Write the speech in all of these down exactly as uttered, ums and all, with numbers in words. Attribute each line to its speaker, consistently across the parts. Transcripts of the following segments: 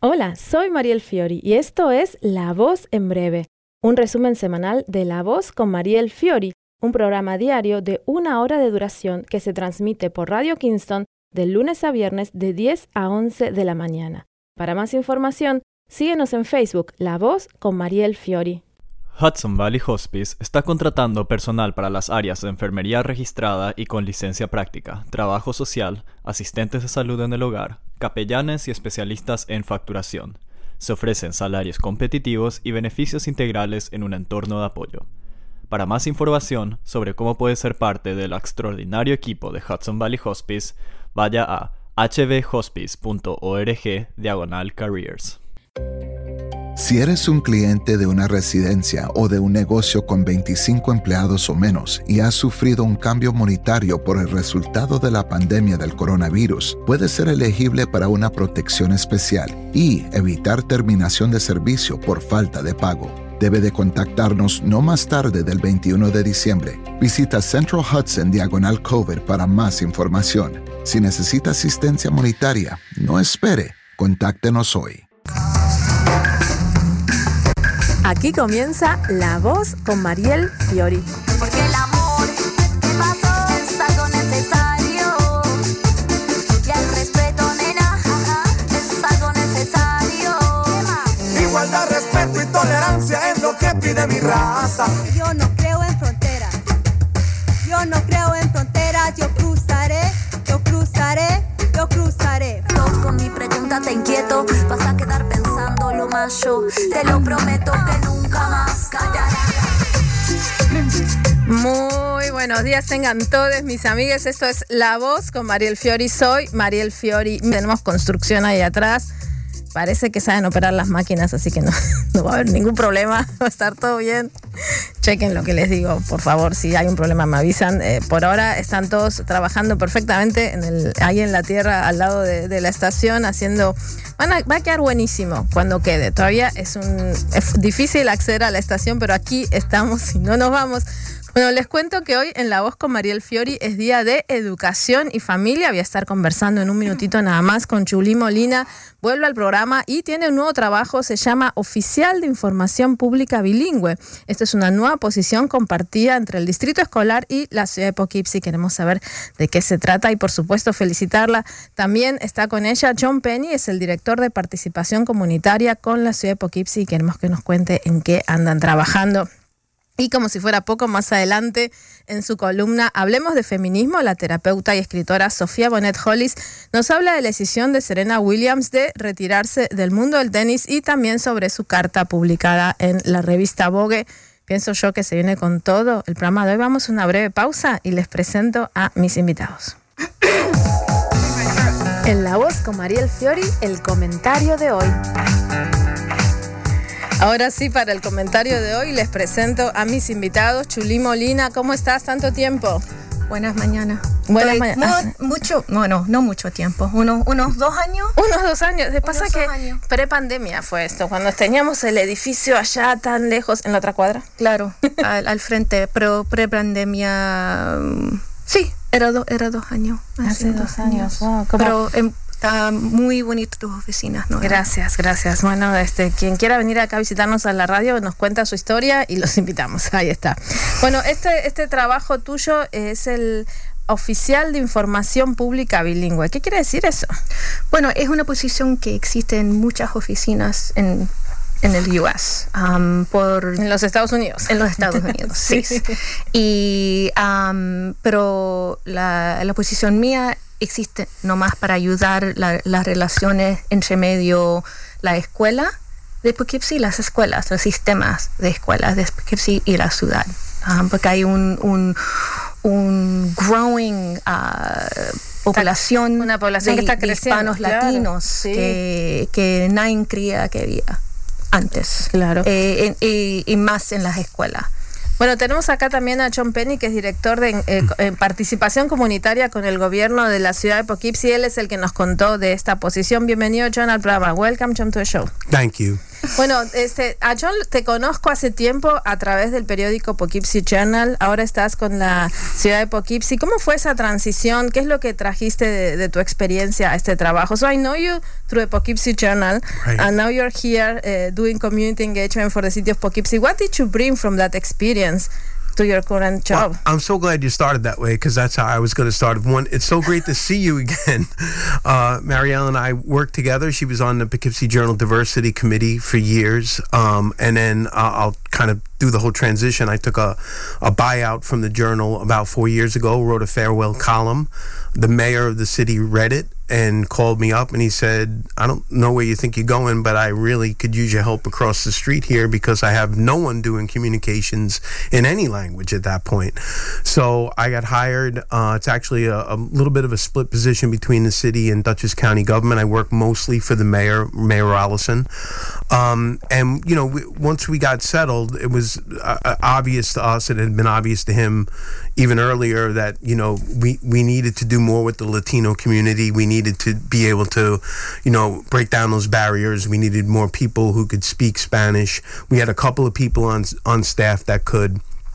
Speaker 1: Hola, soy Mariel Fiori y esto es La Voz en Breve, un resumen semanal de La Voz con Mariel Fiori, un programa diario de una hora de duración que se transmite por Radio Kingston de lunes a viernes de diez a once de la mañana. Para más información, síguenos en Facebook, La Voz con Mariel Fiori.
Speaker 2: Hudson Valley Hospice está contratando personal para las áreas de enfermería registrada y con licencia práctica, trabajo social, asistentes de salud en el hogar, capellanes y especialistas en facturación. Se ofrecen salarios competitivos y beneficios integrales en un entorno de apoyo. Para más información sobre cómo puede ser parte del extraordinario equipo de Hudson Valley Hospice, vaya a h v hospice punto org diagonal careers.
Speaker 3: Si eres un cliente de una residencia o de un negocio con veinticinco empleados o menos y has sufrido un cambio monetario por el resultado de la pandemia del coronavirus, puedes ser elegible para una protección especial y evitar terminación de servicio por falta de pago. Debe de contactarnos no más tarde del veintiuno de diciembre. Visita Central Hudson diagonal COVID para más información. Si necesita asistencia monetaria, no espere. Contáctenos hoy.
Speaker 1: Aquí comienza La Voz con Mariel Fiori.
Speaker 4: Porque el amor que pasó es algo necesario. Y el respeto, nena, es algo necesario.
Speaker 5: Igualdad, respeto y tolerancia es lo que pide mi raza.
Speaker 6: Yo no creo en fronteras. Yo no creo en fronteras. Yo cruzaré, yo cruzaré, yo cruzaré.
Speaker 4: Con mi pregunta te inquieto, vas a quedar pensando lo más yo. Te lo prometo que nunca más callaré.
Speaker 1: Muy buenos días tengan todos mis amigues. Esto es La Voz con Mariel Fiori. Soy Mariel Fiori. Tenemos construcción ahí atrás. Parece que saben operar las máquinas, así que no, no va a haber ningún problema. Va a estar todo bien. Chequen lo que les digo, por favor. Si hay un problema me avisan. Eh, por ahora están todos trabajando perfectamente en el, ahí en la tierra al lado de, de la estación haciendo... Van a, va a quedar buenísimo cuando quede. Todavía es, un, es difícil acceder a la estación, pero aquí estamos y no nos vamos. Bueno, les cuento que hoy en La Voz con Mariel Fiori es día de educación y familia. Voy a estar conversando en un minutito nada más con Chulí Molina. Vuelve al programa y tiene un nuevo trabajo, se llama Oficial de Información Pública Bilingüe. Esta es una nueva posición compartida entre el Distrito Escolar y la ciudad de Poughkeepsie. Queremos saber de qué se trata y, por supuesto, felicitarla. También está con ella John Penny, es el director de participación comunitaria con la ciudad de Poughkeepsie y queremos que nos cuente en qué andan trabajando. Y como si fuera poco, más adelante en su columna Hablemos de Feminismo, la terapeuta y escritora Sofía Bonet Hollis nos habla de la decisión de Serena Williams de retirarse del mundo del tenis y también sobre su carta publicada en la revista Vogue. Pienso yo que se viene con todo el programa de hoy. Vamos a una breve pausa y les presento a mis invitados. En La Voz con Mariel Fiori, el comentario de hoy. Ahora sí, para el comentario de hoy les presento a mis invitados. Chulí Molina, ¿cómo estás? ¿Tanto tiempo?
Speaker 7: Buenas mañanas.
Speaker 1: Buenas mañanas.
Speaker 7: No, mucho, no, no, no mucho tiempo. Unos, unos dos años.
Speaker 1: Unos dos años. ¿Te pasa
Speaker 7: unos
Speaker 1: que
Speaker 7: años.
Speaker 1: Pre-pandemia fue esto? Cuando teníamos el edificio allá tan lejos, en la otra cuadra.
Speaker 7: Claro, al, al frente, pero pre-pandemia, um, sí, era, do, era dos años.
Speaker 1: Hace, hace dos años. Wow,
Speaker 7: pero en, está muy bonito tus oficinas, ¿no?
Speaker 1: Gracias, gracias. Bueno, este, quien quiera venir acá a visitarnos a la radio nos cuenta su historia y los invitamos. Ahí está. Bueno, este, este trabajo tuyo es el Oficial de Información Pública Bilingüe. ¿Qué quiere decir eso?
Speaker 7: Bueno, es una posición que existe en muchas oficinas en en el U S um, por
Speaker 1: en los Estados Unidos
Speaker 7: en los Estados Unidos sí, sí. y um, pero la, la posición mía existe nomás para ayudar la, las relaciones entre medio la escuela de Poughkeepsie, las escuelas, los sistemas de escuelas de Poughkeepsie y la ciudad, um, porque hay un un, un growing uh, población,
Speaker 1: una población
Speaker 7: de,
Speaker 1: que está creciendo,
Speaker 7: de hispanos
Speaker 1: claro,
Speaker 7: latinos
Speaker 1: sí. que,
Speaker 7: que nadie creía que había antes,
Speaker 1: claro,
Speaker 7: eh, y, y más en las escuelas.
Speaker 1: Bueno, tenemos acá también a John Penny, que es director de eh, eh, participación comunitaria con el gobierno de la ciudad de Poughkeepsie. Él es el que nos contó de esta posición. Bienvenido, John, al programa. Welcome, John, to the show.
Speaker 8: Thank you.
Speaker 1: Bueno, este, a John te conozco hace tiempo a través del periódico Poughkeepsie Journal. Ahora estás con la ciudad de Poughkeepsie. ¿Cómo fue esa transición? ¿Qué es lo que trajiste de, de tu experiencia a este trabajo? So I know you through the Poughkeepsie Journal,
Speaker 8: Right.
Speaker 1: and now you're here uh, doing community engagement for the city of Poughkeepsie. What did you bring from that experience to your current job?
Speaker 8: Well, I'm so glad you started that way, because that's how I was going to start. One, it's so great to see you again. Uh, Marielle and I worked together. She was on the Poughkeepsie Journal Diversity Committee for years, um, and then uh, I'll kind of do the whole transition. I took a, a buyout from the Journal about four years ago, wrote a farewell column. The mayor of the city read it and called me up, and he said, I don't know where you think you're going, but I really could use your help across the street here, because I have no one doing communications in any language at that point. So I got hired. Uh, it's actually a, a little bit of a split position between the city and Dutchess County government. I work mostly for the mayor, Mayor Allison. Um, and, you know, we, once we got settled, it was uh, obvious to us, and it had been obvious to him even earlier, that, you know, we, we needed to do more with the Latino community. We needed to be able to, you know, break down those barriers. We needed more people who could speak Spanish. We had a couple of people on on staff that could.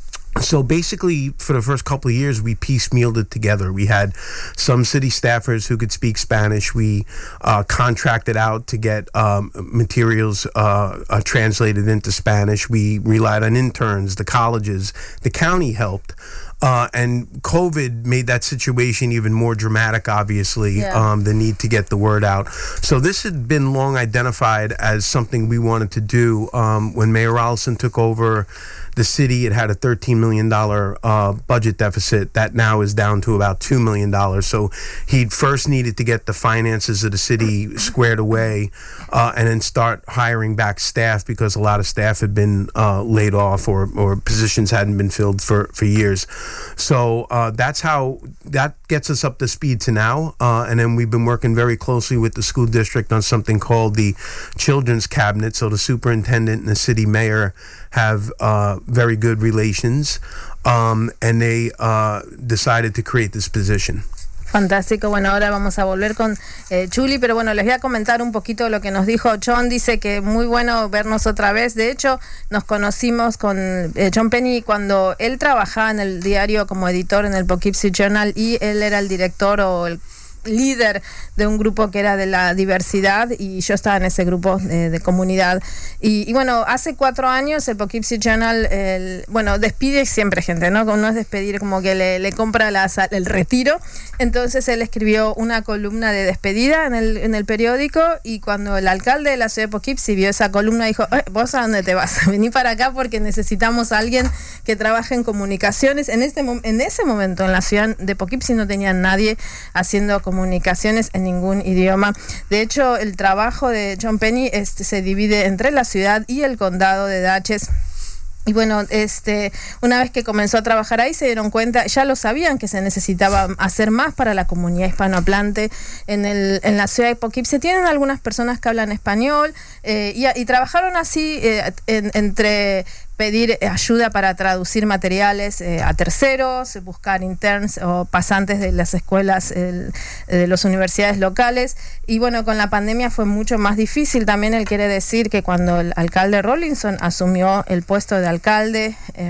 Speaker 8: So basically, for the first couple of years, we piecemealed it together. We had some city staffers who could speak Spanish. We uh, contracted out to get um, materials uh, uh, translated into Spanish. We relied on interns, the colleges. The county helped. Uh, and COVID made that situation even more dramatic, obviously,
Speaker 1: Yeah.
Speaker 8: um, the need to get the word out. So this had been long identified as something we wanted to do. Um, when Mayor Allison took over the city, it had a thirteen million dollars uh, budget deficit. That now is down to about two million dollars. So he first needed to get the finances of the city squared away, uh, and then start hiring back staff, because a lot of staff had been uh, laid off, or, or positions hadn't been filled for, for years. So uh, that's how, that gets us up to speed to now. Uh, and then we've been working very closely with the school district on something called the Children's Cabinet. So the superintendent and the city mayor have uh, very good relations, um, and they uh, decided to create this position.
Speaker 1: Fantástico. Bueno, ahora vamos a volver con eh, Julie, pero bueno, les voy a comentar un poquito lo que nos dijo John. Dice que muy bueno vernos otra vez. De hecho, nos conocimos con eh, John Penny cuando él trabajaba en el diario como editor en el Poughkeepsie Journal, y él era el director o el líder de un grupo que era de la diversidad, y yo estaba en ese grupo de, de comunidad. Y, y bueno, hace cuatro años el Poughkeepsie Journal, el, bueno, despide siempre gente, ¿no? No es despedir, como que le, le compra las, el retiro. Entonces él escribió una columna de despedida en el, en el periódico, y cuando el alcalde de la ciudad de Poughkeepsie vio esa columna, dijo, eh, ¿vos a dónde te vas? Vení para acá, porque necesitamos a alguien que trabaje en comunicaciones. En, este, en ese momento en la ciudad de Poughkeepsie no tenía nadie haciendo comunicaciones comunicaciones en ningún idioma. De hecho, el trabajo de John Penny este, se divide entre la ciudad y el condado de Dutchess. Y bueno, este, una vez que comenzó a trabajar ahí, se dieron cuenta, ya lo sabían, que se necesitaba hacer más para la comunidad hispanohablante en, el, en la ciudad de Poughkeepsie. Tienen algunas personas que hablan español, eh, y, y trabajaron así eh, en, entre pedir ayuda para traducir materiales eh, a terceros, buscar interns o pasantes de las escuelas, el, de las universidades locales. Y bueno, con la pandemia fue mucho más difícil. También él quiere decir que cuando el alcalde Rawlinson asumió el puesto de alcalde, eh,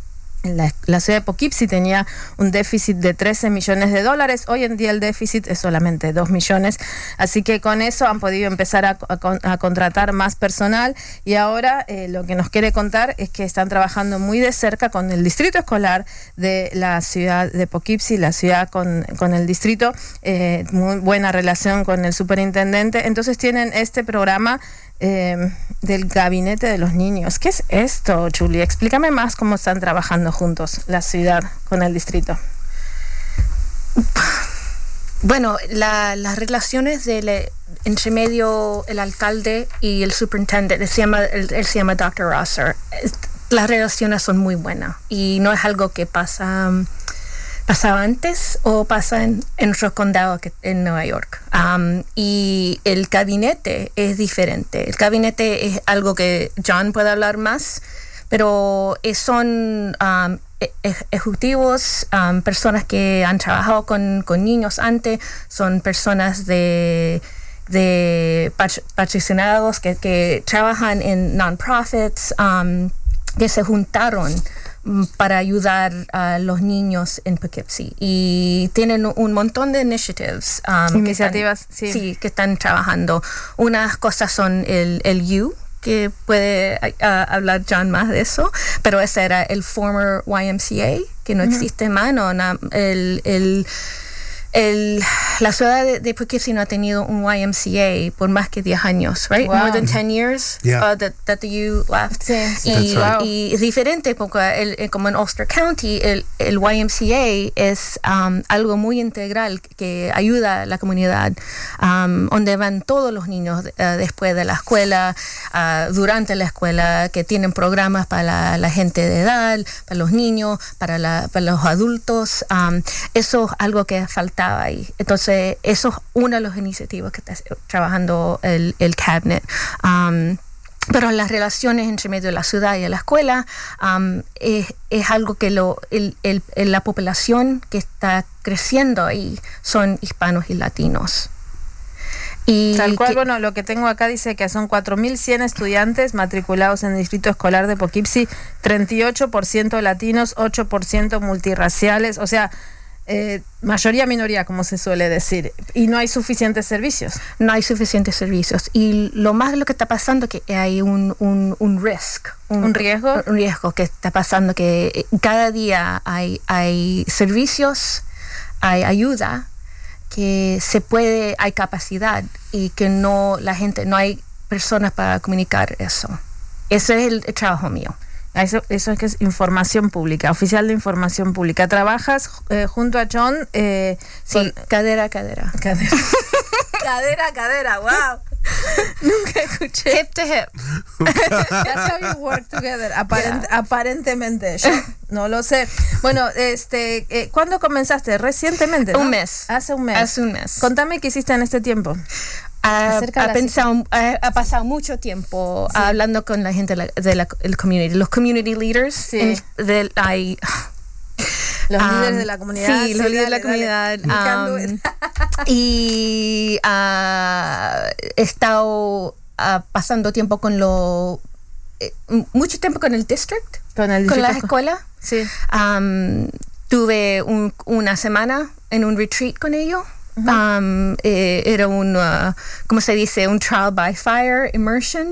Speaker 1: La, la ciudad de Poughkeepsie tenía un déficit de trece millones de dólares. Hoy en día el déficit es solamente dos millones. Así que con eso han podido empezar a, a, a contratar más personal. Y ahora eh, lo que nos quiere contar es que están trabajando muy de cerca con el distrito escolar de la ciudad de Poughkeepsie, la ciudad con, con el distrito. Eh, muy buena relación con el superintendente. Entonces tienen este programa Eh, del gabinete de los niños. ¿Qué es esto, Julie? Explícame más cómo están trabajando juntos la ciudad con el distrito.
Speaker 7: Bueno, la, las relaciones del entre medio el alcalde y el superintendente, él se llama, él, él se llama doctor Rosser. Las relaciones son muy buenas y no es algo que pasa pasaba antes o pasa en, en otros condados que, en Nueva York. Um, y el gabinete es diferente. El gabinete es algo que John puede hablar más, pero son um, ejecutivos, um, personas que han trabajado con, con niños antes, son personas de de patrocinados que, que trabajan en non-profits, um, que se juntaron para ayudar a los niños en Poughkeepsie y tienen un montón de initiatives, um,
Speaker 1: iniciativas,
Speaker 7: que están,
Speaker 1: sí.
Speaker 7: sí, que están trabajando. Unas cosas son el, el U, que puede uh, hablar John más de eso, pero ese era el former Y M C A, que no uh-huh. existe más, no, na, el, el El, la ciudad de, de Poughkeepsie no ha tenido un Y M C A por más que diez años, right?
Speaker 1: Wow.
Speaker 7: More than ten years
Speaker 8: Yeah.
Speaker 7: uh, that, that the U left.
Speaker 1: Sí, sí.
Speaker 7: Y,
Speaker 8: That's right.
Speaker 7: y es diferente porque el, el, como en Ulster County, el, el Y M C A es um, algo muy integral que ayuda a la comunidad, um, donde van todos los niños uh, después de la escuela, uh, durante la escuela, que tienen programas para la, la gente de edad, para los niños, para, la, para los adultos. Um, eso es algo que falta ahí. Entonces, eso es una de las iniciativas que está trabajando el, el cabinet. Um, pero las relaciones entre medio de la ciudad y la escuela um, es, es algo que lo, el, el, la población que está creciendo ahí son hispanos y latinos. Y
Speaker 1: Tal cual,
Speaker 7: que,
Speaker 1: bueno, lo que tengo acá dice que son cuatro mil cien estudiantes matriculados en el distrito escolar de Poughkeepsie, treinta y ocho por ciento latinos, ocho por ciento multirraciales, o sea, Eh, mayoría minoría, como se suele decir, y no hay suficientes servicios.
Speaker 7: No hay suficientes servicios. Y lo más lo que está pasando es que hay un, un, un risk.
Speaker 1: Un, ¿Un riesgo?
Speaker 7: Un riesgo que está pasando, que cada día hay, hay servicios, hay ayuda, que se puede, hay capacidad y que no, la gente, no hay personas para comunicar eso. Ese es el, el trabajo mío.
Speaker 1: Eso, eso es que es información pública, oficial de información pública. ¿Trabajas eh, junto a John? Eh,
Speaker 7: sí, con, cadera a cadera.
Speaker 1: Cadera. cadera a cadera, wow. Nunca escuché.
Speaker 7: Hip to hip.
Speaker 1: That's how you work together. Aparent, yeah. Aparentemente, yo no lo sé. Bueno, este, eh, ¿cuándo comenzaste? Recientemente, ¿no?
Speaker 7: Un mes.
Speaker 1: Hace un mes.
Speaker 7: Hace un mes.
Speaker 1: Contame qué hiciste en este tiempo.
Speaker 7: Ha, ha, pensado, ha, ha pasado mucho tiempo sí. hablando con la gente de la, de la el community, los community leaders.
Speaker 1: Sí.
Speaker 7: En, de, hay,
Speaker 1: los
Speaker 7: um,
Speaker 1: líderes de la comunidad.
Speaker 7: Sí,
Speaker 1: sí
Speaker 7: los
Speaker 1: dale,
Speaker 7: líderes de la
Speaker 1: dale,
Speaker 7: comunidad. Um, y uh, he estado uh, pasando tiempo con lo eh, mucho tiempo con el district,
Speaker 1: con, el
Speaker 7: con la
Speaker 1: distrito.
Speaker 7: escuela.
Speaker 1: Sí.
Speaker 7: Um, tuve un, una semana en un retreat con ellos. Uh-huh. Um, eh, era un, uh, ¿cómo se dice? Un trial by fire immersion.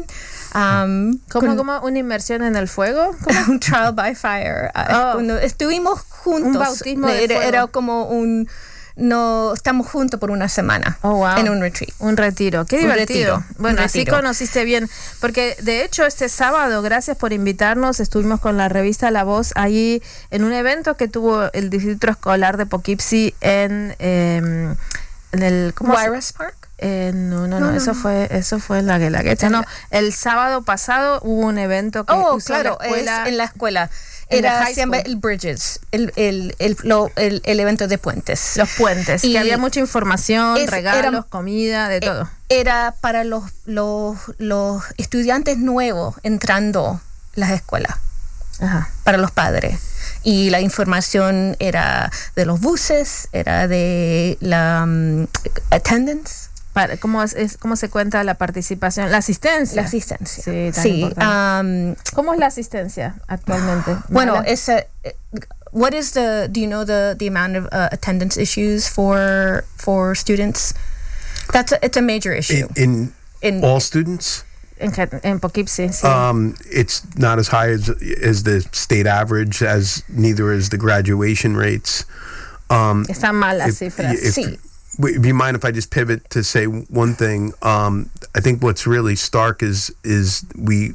Speaker 7: Um,
Speaker 1: ¿Cómo, con, ¿Cómo? ¿Una inmersión en el fuego? ¿Cómo?
Speaker 7: Un trial by fire. Uh,
Speaker 1: oh.
Speaker 7: Cuando estuvimos juntos.
Speaker 1: Un bautismo de
Speaker 7: era,
Speaker 1: fuego.
Speaker 7: Era como un... No, estamos juntos por una semana.
Speaker 1: Oh, wow.
Speaker 7: En un retreat.
Speaker 1: Un retiro. Qué divertido.
Speaker 7: Un retiro.
Speaker 1: Bueno,
Speaker 7: un
Speaker 1: así
Speaker 7: retiro.
Speaker 1: Conociste bien. Porque de hecho este sábado, gracias por invitarnos, estuvimos con la revista La Voz ahí en un evento que tuvo el distrito escolar de Poughkeepsie en... Eh, en el
Speaker 7: Wairas Park.
Speaker 1: Eh, no, no, no, no, eso no. fue eso fue en la Guelaguetza. No, el sábado pasado hubo un evento que
Speaker 7: oh,
Speaker 1: usó
Speaker 7: claro,
Speaker 1: la escuela,
Speaker 7: es en la escuela. Era siempre el Bridges, el, el, el, lo, el, el evento de puentes.
Speaker 1: Los puentes, y que había mucha información, es, regalos, era, comida, de todo.
Speaker 7: Era para los, los, los estudiantes nuevos entrando a las escuelas.
Speaker 1: Ajá.
Speaker 7: Para los padres. Y la información era de los buses, era de la um, attendance.
Speaker 1: Para, ¿cómo, es, es, ¿Cómo se cuenta la participación? La asistencia.
Speaker 7: La asistencia.
Speaker 1: Sí, tan
Speaker 7: sí
Speaker 1: um, ¿Cómo es la asistencia actualmente?
Speaker 7: Bueno, es a, what is the, do you know the, the amount of uh, attendance issues for for students? That's a, it's a major issue.
Speaker 8: In, in, in all students?
Speaker 1: En, en Poughkeepsie, sí.
Speaker 8: Um, it's not as high as, as the state average, as neither is the graduation rates. Um,
Speaker 1: Están mal las cifras.
Speaker 8: If,
Speaker 7: sí.
Speaker 8: Do you mind if I just pivot to say one thing? Um, I think what's really stark is is we,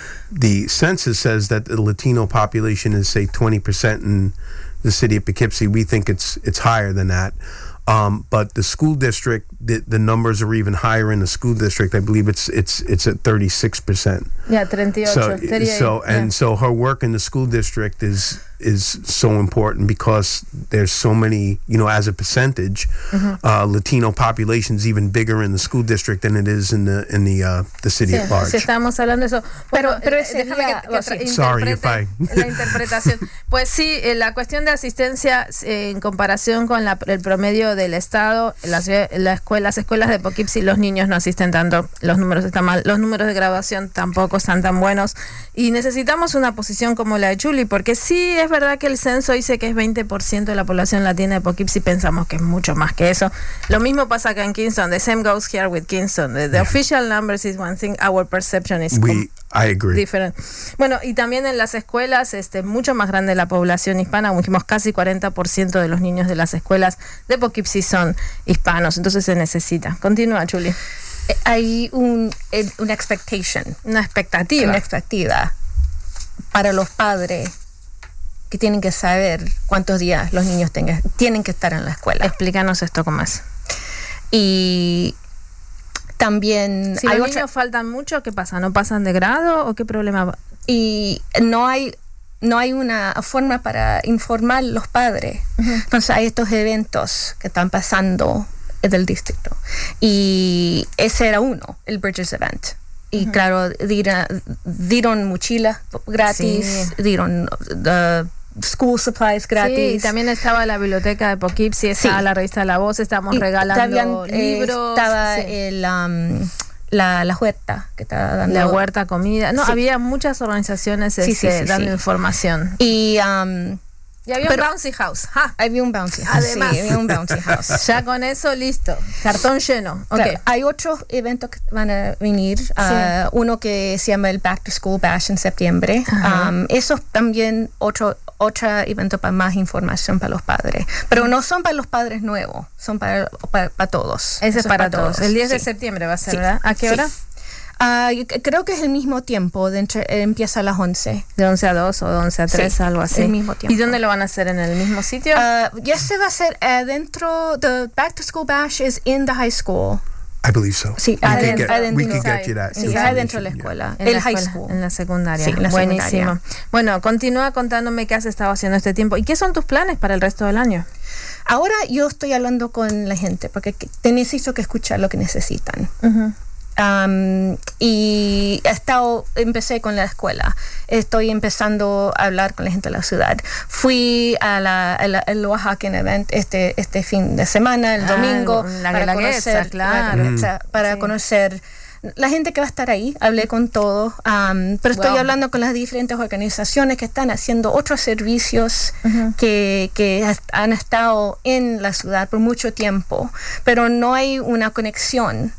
Speaker 8: the census says that the Latino population is say twenty percent in the city of Poughkeepsie. We think it's it's higher than that. Um, but the school district, the, the numbers are even higher in the school district. I believe it's it's it's at thirty-six percent.
Speaker 1: Yeah, thirty-eight.
Speaker 8: So,
Speaker 1: thirty-eight,
Speaker 8: so and
Speaker 1: yeah.
Speaker 8: so her work in the school district is is so important because there's so many, you know, as a percentage, mm-hmm. uh, Latino population is even bigger in the school district than it is in the in the uh, the city
Speaker 1: sí,
Speaker 8: at large.
Speaker 1: Sí, estamos hablando de eso. Bueno,
Speaker 7: pero, pero
Speaker 1: eh,
Speaker 7: ese
Speaker 1: déjame
Speaker 7: día,
Speaker 1: que, que tra-
Speaker 8: Sorry if I...
Speaker 1: la interpretación. Pues sí, eh, la cuestión de asistencia eh, en comparación con la, el promedio del estado, la, la escuela escuelas, escuelas de Poughkeepsie, los niños no asisten tanto, los números están mal, los números de graduación tampoco están tan buenos y necesitamos una posición como la de Julie, porque sí es verdad que el censo dice que es veinte por ciento de la población latina de Poughkeepsie, pensamos que es mucho más que eso. Lo mismo pasa acá en Kingston, the same goes here with Kingston. The, the yeah. official numbers is one thing, our perception is
Speaker 8: We, I agree.
Speaker 1: different. Bueno, y también en las escuelas, este, mucho más grande la población hispana, como dijimos, casi cuarenta por ciento de los niños de las escuelas de Poughkeepsie son hispanos, entonces se necesita. Continúa, Julie.
Speaker 7: Hay un, una expectation.
Speaker 1: Una expectativa.
Speaker 7: Una expectativa para los padres que tienen que saber cuántos días los niños tengan, tienen que estar en la escuela.
Speaker 1: Explícanos esto cómo es.
Speaker 7: Y también...
Speaker 1: Si
Speaker 7: hay
Speaker 1: los
Speaker 7: otra,
Speaker 1: niños faltan mucho, ¿qué pasa? ¿No pasan de grado o qué problema?
Speaker 7: Y no hay... no hay una forma para informar a los padres. Uh-huh. Entonces hay estos eventos que están pasando del distrito. Y ese era uno, el Bridges Event. Y uh-huh. claro, dieron, dieron mochilas gratis, sí. dieron uh, school supplies gratis.
Speaker 1: Sí, también estaba la biblioteca de Poughkeepsie, estaba sí. la revista La Voz, estábamos y regalando
Speaker 7: también,
Speaker 1: libros.
Speaker 7: Eh, estaba
Speaker 1: sí.
Speaker 7: el... Um, La, la huerta que estaba dando.
Speaker 1: La huerta, comida. No,
Speaker 7: sí.
Speaker 1: había muchas organizaciones este, sí, sí, sí, dando sí. información.
Speaker 7: Y, um,
Speaker 1: y había pero, un bouncy house. ¡Ja!
Speaker 7: Había un bouncy house.
Speaker 1: Además.
Speaker 7: Sí, había un bouncy house.
Speaker 1: Ya con eso, listo. Cartón lleno.
Speaker 7: Claro,
Speaker 1: okay.
Speaker 7: Hay otros eventos que van a venir. Sí. Uh, uno que se llama el Back to School Bash en septiembre. Uh-huh. Um, eso también otro otro evento para más información para los padres. Pero no son para los padres nuevos, son para, para, para todos.
Speaker 1: Ese es para, para todos. todos. El diez sí. de septiembre va a ser, sí. ¿verdad? ¿A qué hora?
Speaker 7: Sí. Uh, creo que es el mismo tiempo, de entre, eh, empieza a las once.
Speaker 1: De once a dos o de once a tres, sí, algo así.
Speaker 7: El mismo tiempo.
Speaker 1: ¿Y dónde lo van a hacer? ¿En el mismo sitio?
Speaker 7: Uh, ya se va a hacer uh, dentro, the Back to School Bash is in the high school.
Speaker 8: I believe so.
Speaker 7: Sí,
Speaker 8: we
Speaker 7: adentro,
Speaker 8: could get, we could
Speaker 7: inside.
Speaker 8: get you that.
Speaker 7: Sí, adentro de la escuela.
Speaker 1: En
Speaker 7: el
Speaker 1: la
Speaker 7: high
Speaker 1: escuela,
Speaker 7: school.
Speaker 1: En la secundaria.
Speaker 7: Sí, en la
Speaker 1: Buenísimo.
Speaker 7: Secundaria.
Speaker 1: Bueno, continúa contándome qué has estado haciendo este tiempo. ¿Y qué son tus planes para el resto del año?
Speaker 7: Ahora yo estoy hablando con la gente porque te necesito que escuchar lo que necesitan. Uh-huh. Um, y he estado, empecé con la escuela, estoy empezando a hablar con la gente de la ciudad. Fui a la, a la, el Oaxacan Event este, este fin de semana, el ah, domingo,
Speaker 1: la
Speaker 7: para conocer,
Speaker 1: claro.
Speaker 7: mm. para sí. conocer la gente que va a estar ahí. Hablé con todos, um, pero estoy wow. hablando con las diferentes organizaciones que están haciendo otros servicios uh-huh. que, que han estado en la ciudad por mucho tiempo, pero no hay una conexión.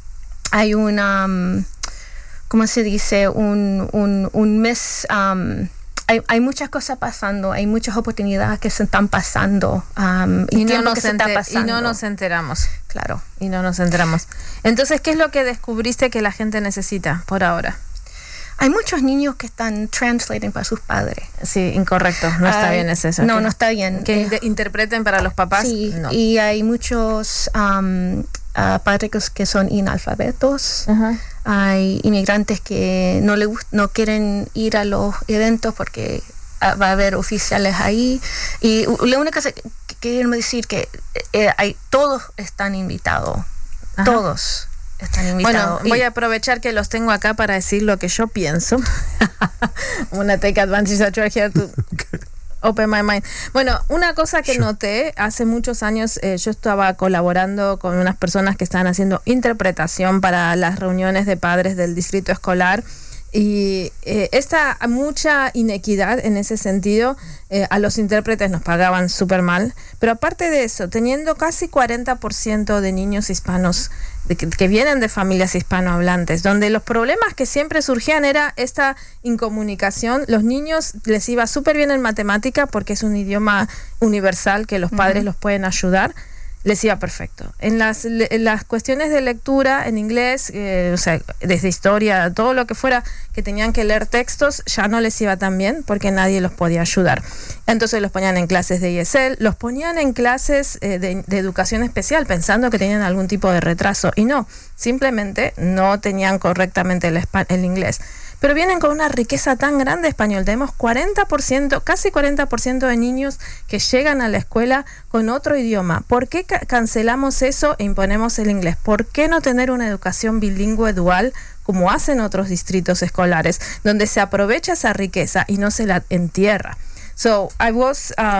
Speaker 7: Hay una, um, ¿cómo se dice? Un, un, un mes, um, hay, hay muchas cosas pasando, hay muchas oportunidades que se están pasando um, y,
Speaker 1: y, no nos
Speaker 7: que se está pasando.
Speaker 1: y no nos enteramos.
Speaker 7: Claro.
Speaker 1: Y no nos enteramos. Entonces, ¿qué es lo que descubriste que la gente necesita por ahora?
Speaker 7: Hay muchos niños que están translating para sus padres.
Speaker 1: Sí, incorrecto. No está uh, bien es eso.
Speaker 7: No, no está bien.
Speaker 1: Que eh, interpreten para los papás.
Speaker 7: Sí,
Speaker 1: no.
Speaker 7: Y hay muchos um, uh, padres que son inalfabetos. Uh-huh. Hay inmigrantes que no le no quieren ir a los eventos porque uh, va a haber oficiales ahí. Y uh, la única cosa que quiero decir que eh, hay, todos están invitados. Uh-huh. Todos. Están invitados.
Speaker 1: Bueno, voy a aprovechar que los tengo acá para decir lo que yo pienso. I'm gonna take advantage that you're here to open my mind. Bueno, una cosa que sure. noté, hace muchos años eh, yo estaba colaborando con unas personas que estaban haciendo interpretación para las reuniones de padres del distrito escolar. Y eh, esta mucha inequidad en ese sentido, eh, a los intérpretes nos pagaban súper mal, pero aparte de eso, teniendo casi cuarenta por ciento de niños hispanos de que, que vienen de familias hispanohablantes, donde los problemas que siempre surgían era esta incomunicación. Los niños les iba súper bien en matemática porque es un idioma universal que los padres uh-huh. los pueden ayudar. Les iba perfecto. En las, en las cuestiones de lectura en inglés, eh, o sea, desde historia, todo lo que fuera, que tenían que leer textos, ya no les iba tan bien porque nadie los podía ayudar. Entonces los ponían en clases de E S L, los ponían en clases eh, de, de educación especial pensando que tenían algún tipo de retraso. Y no, simplemente no tenían correctamente el, el inglés. Pero vienen con una riqueza tan grande español. Tenemos cuarenta por ciento, casi cuarenta por ciento de niños que llegan a la escuela con otro idioma. ¿Por qué ca- cancelamos eso e imponemos el inglés? ¿Por qué no tener una educación bilingüe dual como hacen otros distritos escolares, donde se aprovecha esa riqueza y no se la entierra? So, I was... Um,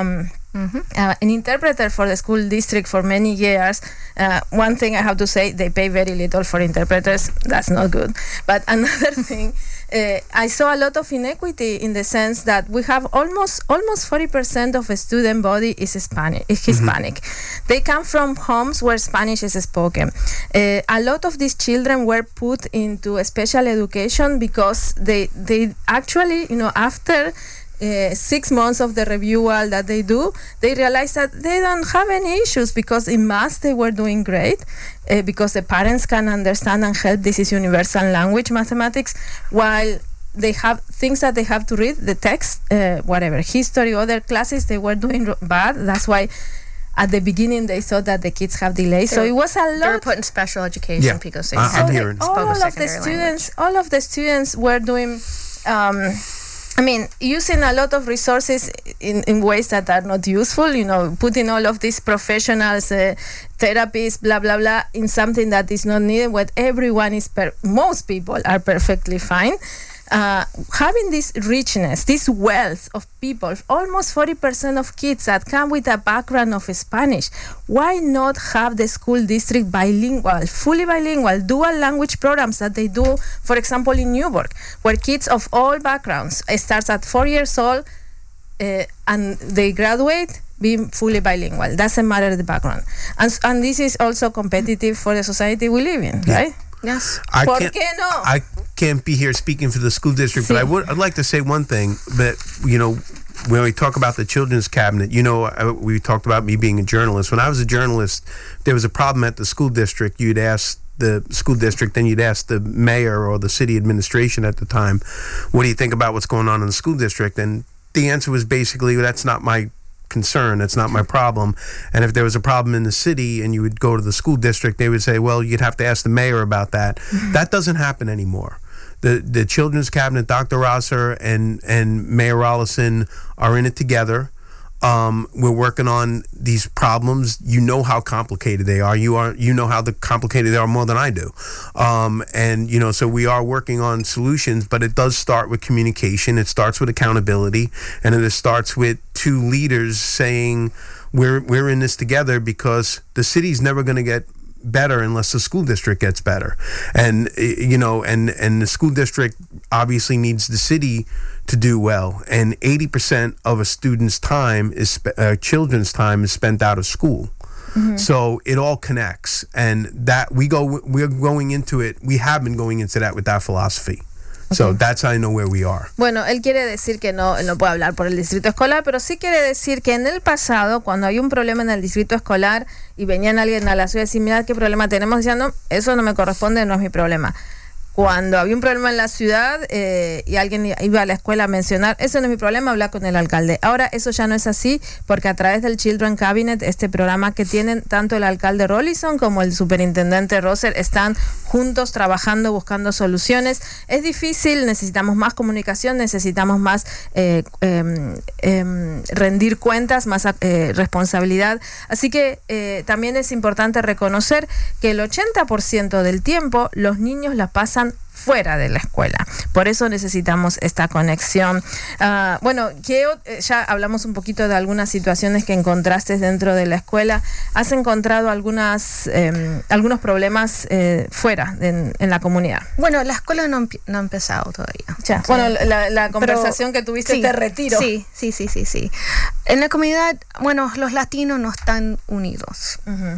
Speaker 1: Mm-hmm. Uh, an interpreter for the school district for many years. Uh, one thing I have to say, they pay very little for interpreters. That's not good. But another thing, uh, I saw a lot of inequity in the sense that we have almost almost forty percent of a student body is Hispanic. Is Hispanic. Mm-hmm. They come from homes where Spanish is spoken. Uh, a lot of these children were put into special education because they they actually, you know, after Uh, six months of the reviewal that they do, they realize that they don't have any issues because in math they were doing great uh, because the parents can understand and help. This is universal language mathematics, while they have things that they have to read, the text, uh, whatever, history, other classes, they were doing ro- bad. That's why at the beginning they thought that the kids have delays.
Speaker 7: They
Speaker 1: so
Speaker 7: were,
Speaker 1: it was a lot.
Speaker 7: They were put in special education
Speaker 8: Yeah.
Speaker 7: because they
Speaker 8: I-
Speaker 7: had
Speaker 8: I'm hearing.
Speaker 7: spoke
Speaker 1: all
Speaker 7: a
Speaker 1: of the
Speaker 7: secondary
Speaker 1: students,
Speaker 7: language.
Speaker 1: all of the students were doing. Um, I mean, using a lot of resources in, in ways that are not useful, you know, putting all of these professionals, uh, therapists, blah, blah, blah, in something that is not needed, what everyone is, per- most people are perfectly fine. Uh, having this richness, this wealth of people, almost forty percent of kids that come with a background of Spanish, why not have the school district bilingual, fully bilingual, dual language programs that they do, for example, in Newburgh, where kids of all backgrounds, it starts at four years old uh, and they graduate being fully bilingual. Doesn't matter the background. And, and this is also competitive for the society we live in,
Speaker 8: Yeah.
Speaker 1: right?
Speaker 7: Yes.
Speaker 8: I
Speaker 1: ¿Por
Speaker 8: can't,
Speaker 1: qué no?
Speaker 8: I can't be here speaking for the school district,
Speaker 1: Sí.
Speaker 8: but I would. I'd like to say one thing that you know when we talk about the children's cabinet. You know, I, we talked about me being a journalist. When I was a journalist, there was a problem at the school district. You'd ask the school district, then you'd ask the mayor or the city administration at the time, "What do you think about what's going on in the school district?" And the answer was basically, "That's not my concern. That's not my problem." And if there was a problem in the city and you would go to the school district, they would say, well, you'd have to ask the mayor about that. Mm-hmm. That doesn't happen anymore. The the children's cabinet, Doctor Rosser and, and Mayor Rollison are in it together. Um, we're working on these problems. You know how complicated they are. You are you know how the complicated they are more than I do. Um, and you know, so we are working on solutions, but it does start with communication. It starts with accountability, and it starts with two leaders saying we're we're in this together because the city's never going to get better unless the school district gets better. And you know, and and the school district obviously needs the city to do well, and eighty percent of a student's time is sp- uh, children's time is spent out of school. Mm-hmm. So it all connects, and that we go we're going into it we have been going into that with that philosophy. Okay. So that's how I know where we are.
Speaker 1: Bueno, él quiere decir que no, él no puede hablar por el distrito escolar, pero sí quiere decir que en el pasado, cuando hay un problema en el distrito escolar y venían alguien a la ciudad y decían, mira qué problema tenemos, decían, no, eso no me corresponde, no es mi problema. Cuando había un problema en la ciudad eh, y alguien iba a la escuela a mencionar, eso no es mi problema, hablar con el alcalde. Ahora eso ya no es así, porque a través del Children Cabinet, este programa que tienen tanto el alcalde Rollison como el superintendente Rosser, están juntos trabajando, buscando soluciones. Es difícil, necesitamos más comunicación, necesitamos más eh, eh, eh, rendir cuentas, más eh, responsabilidad. Así que eh, también es importante reconocer que el ochenta por ciento del tiempo los niños la pasan fuera de la escuela. Por eso necesitamos esta conexión. Uh, bueno, que, ya hablamos un poquito de algunas situaciones que encontraste dentro de la escuela. ¿Has encontrado algunas eh, algunos problemas eh, fuera, en, en la comunidad?
Speaker 7: Bueno, la escuela no, no ha empezado todavía.
Speaker 1: Ya. Bueno, la, la conversación Pero, que tuviste
Speaker 7: sí,
Speaker 1: te retiro.
Speaker 7: Sí, sí, sí, sí, sí. En la comunidad, bueno, los latinos no están unidos. Uh-huh.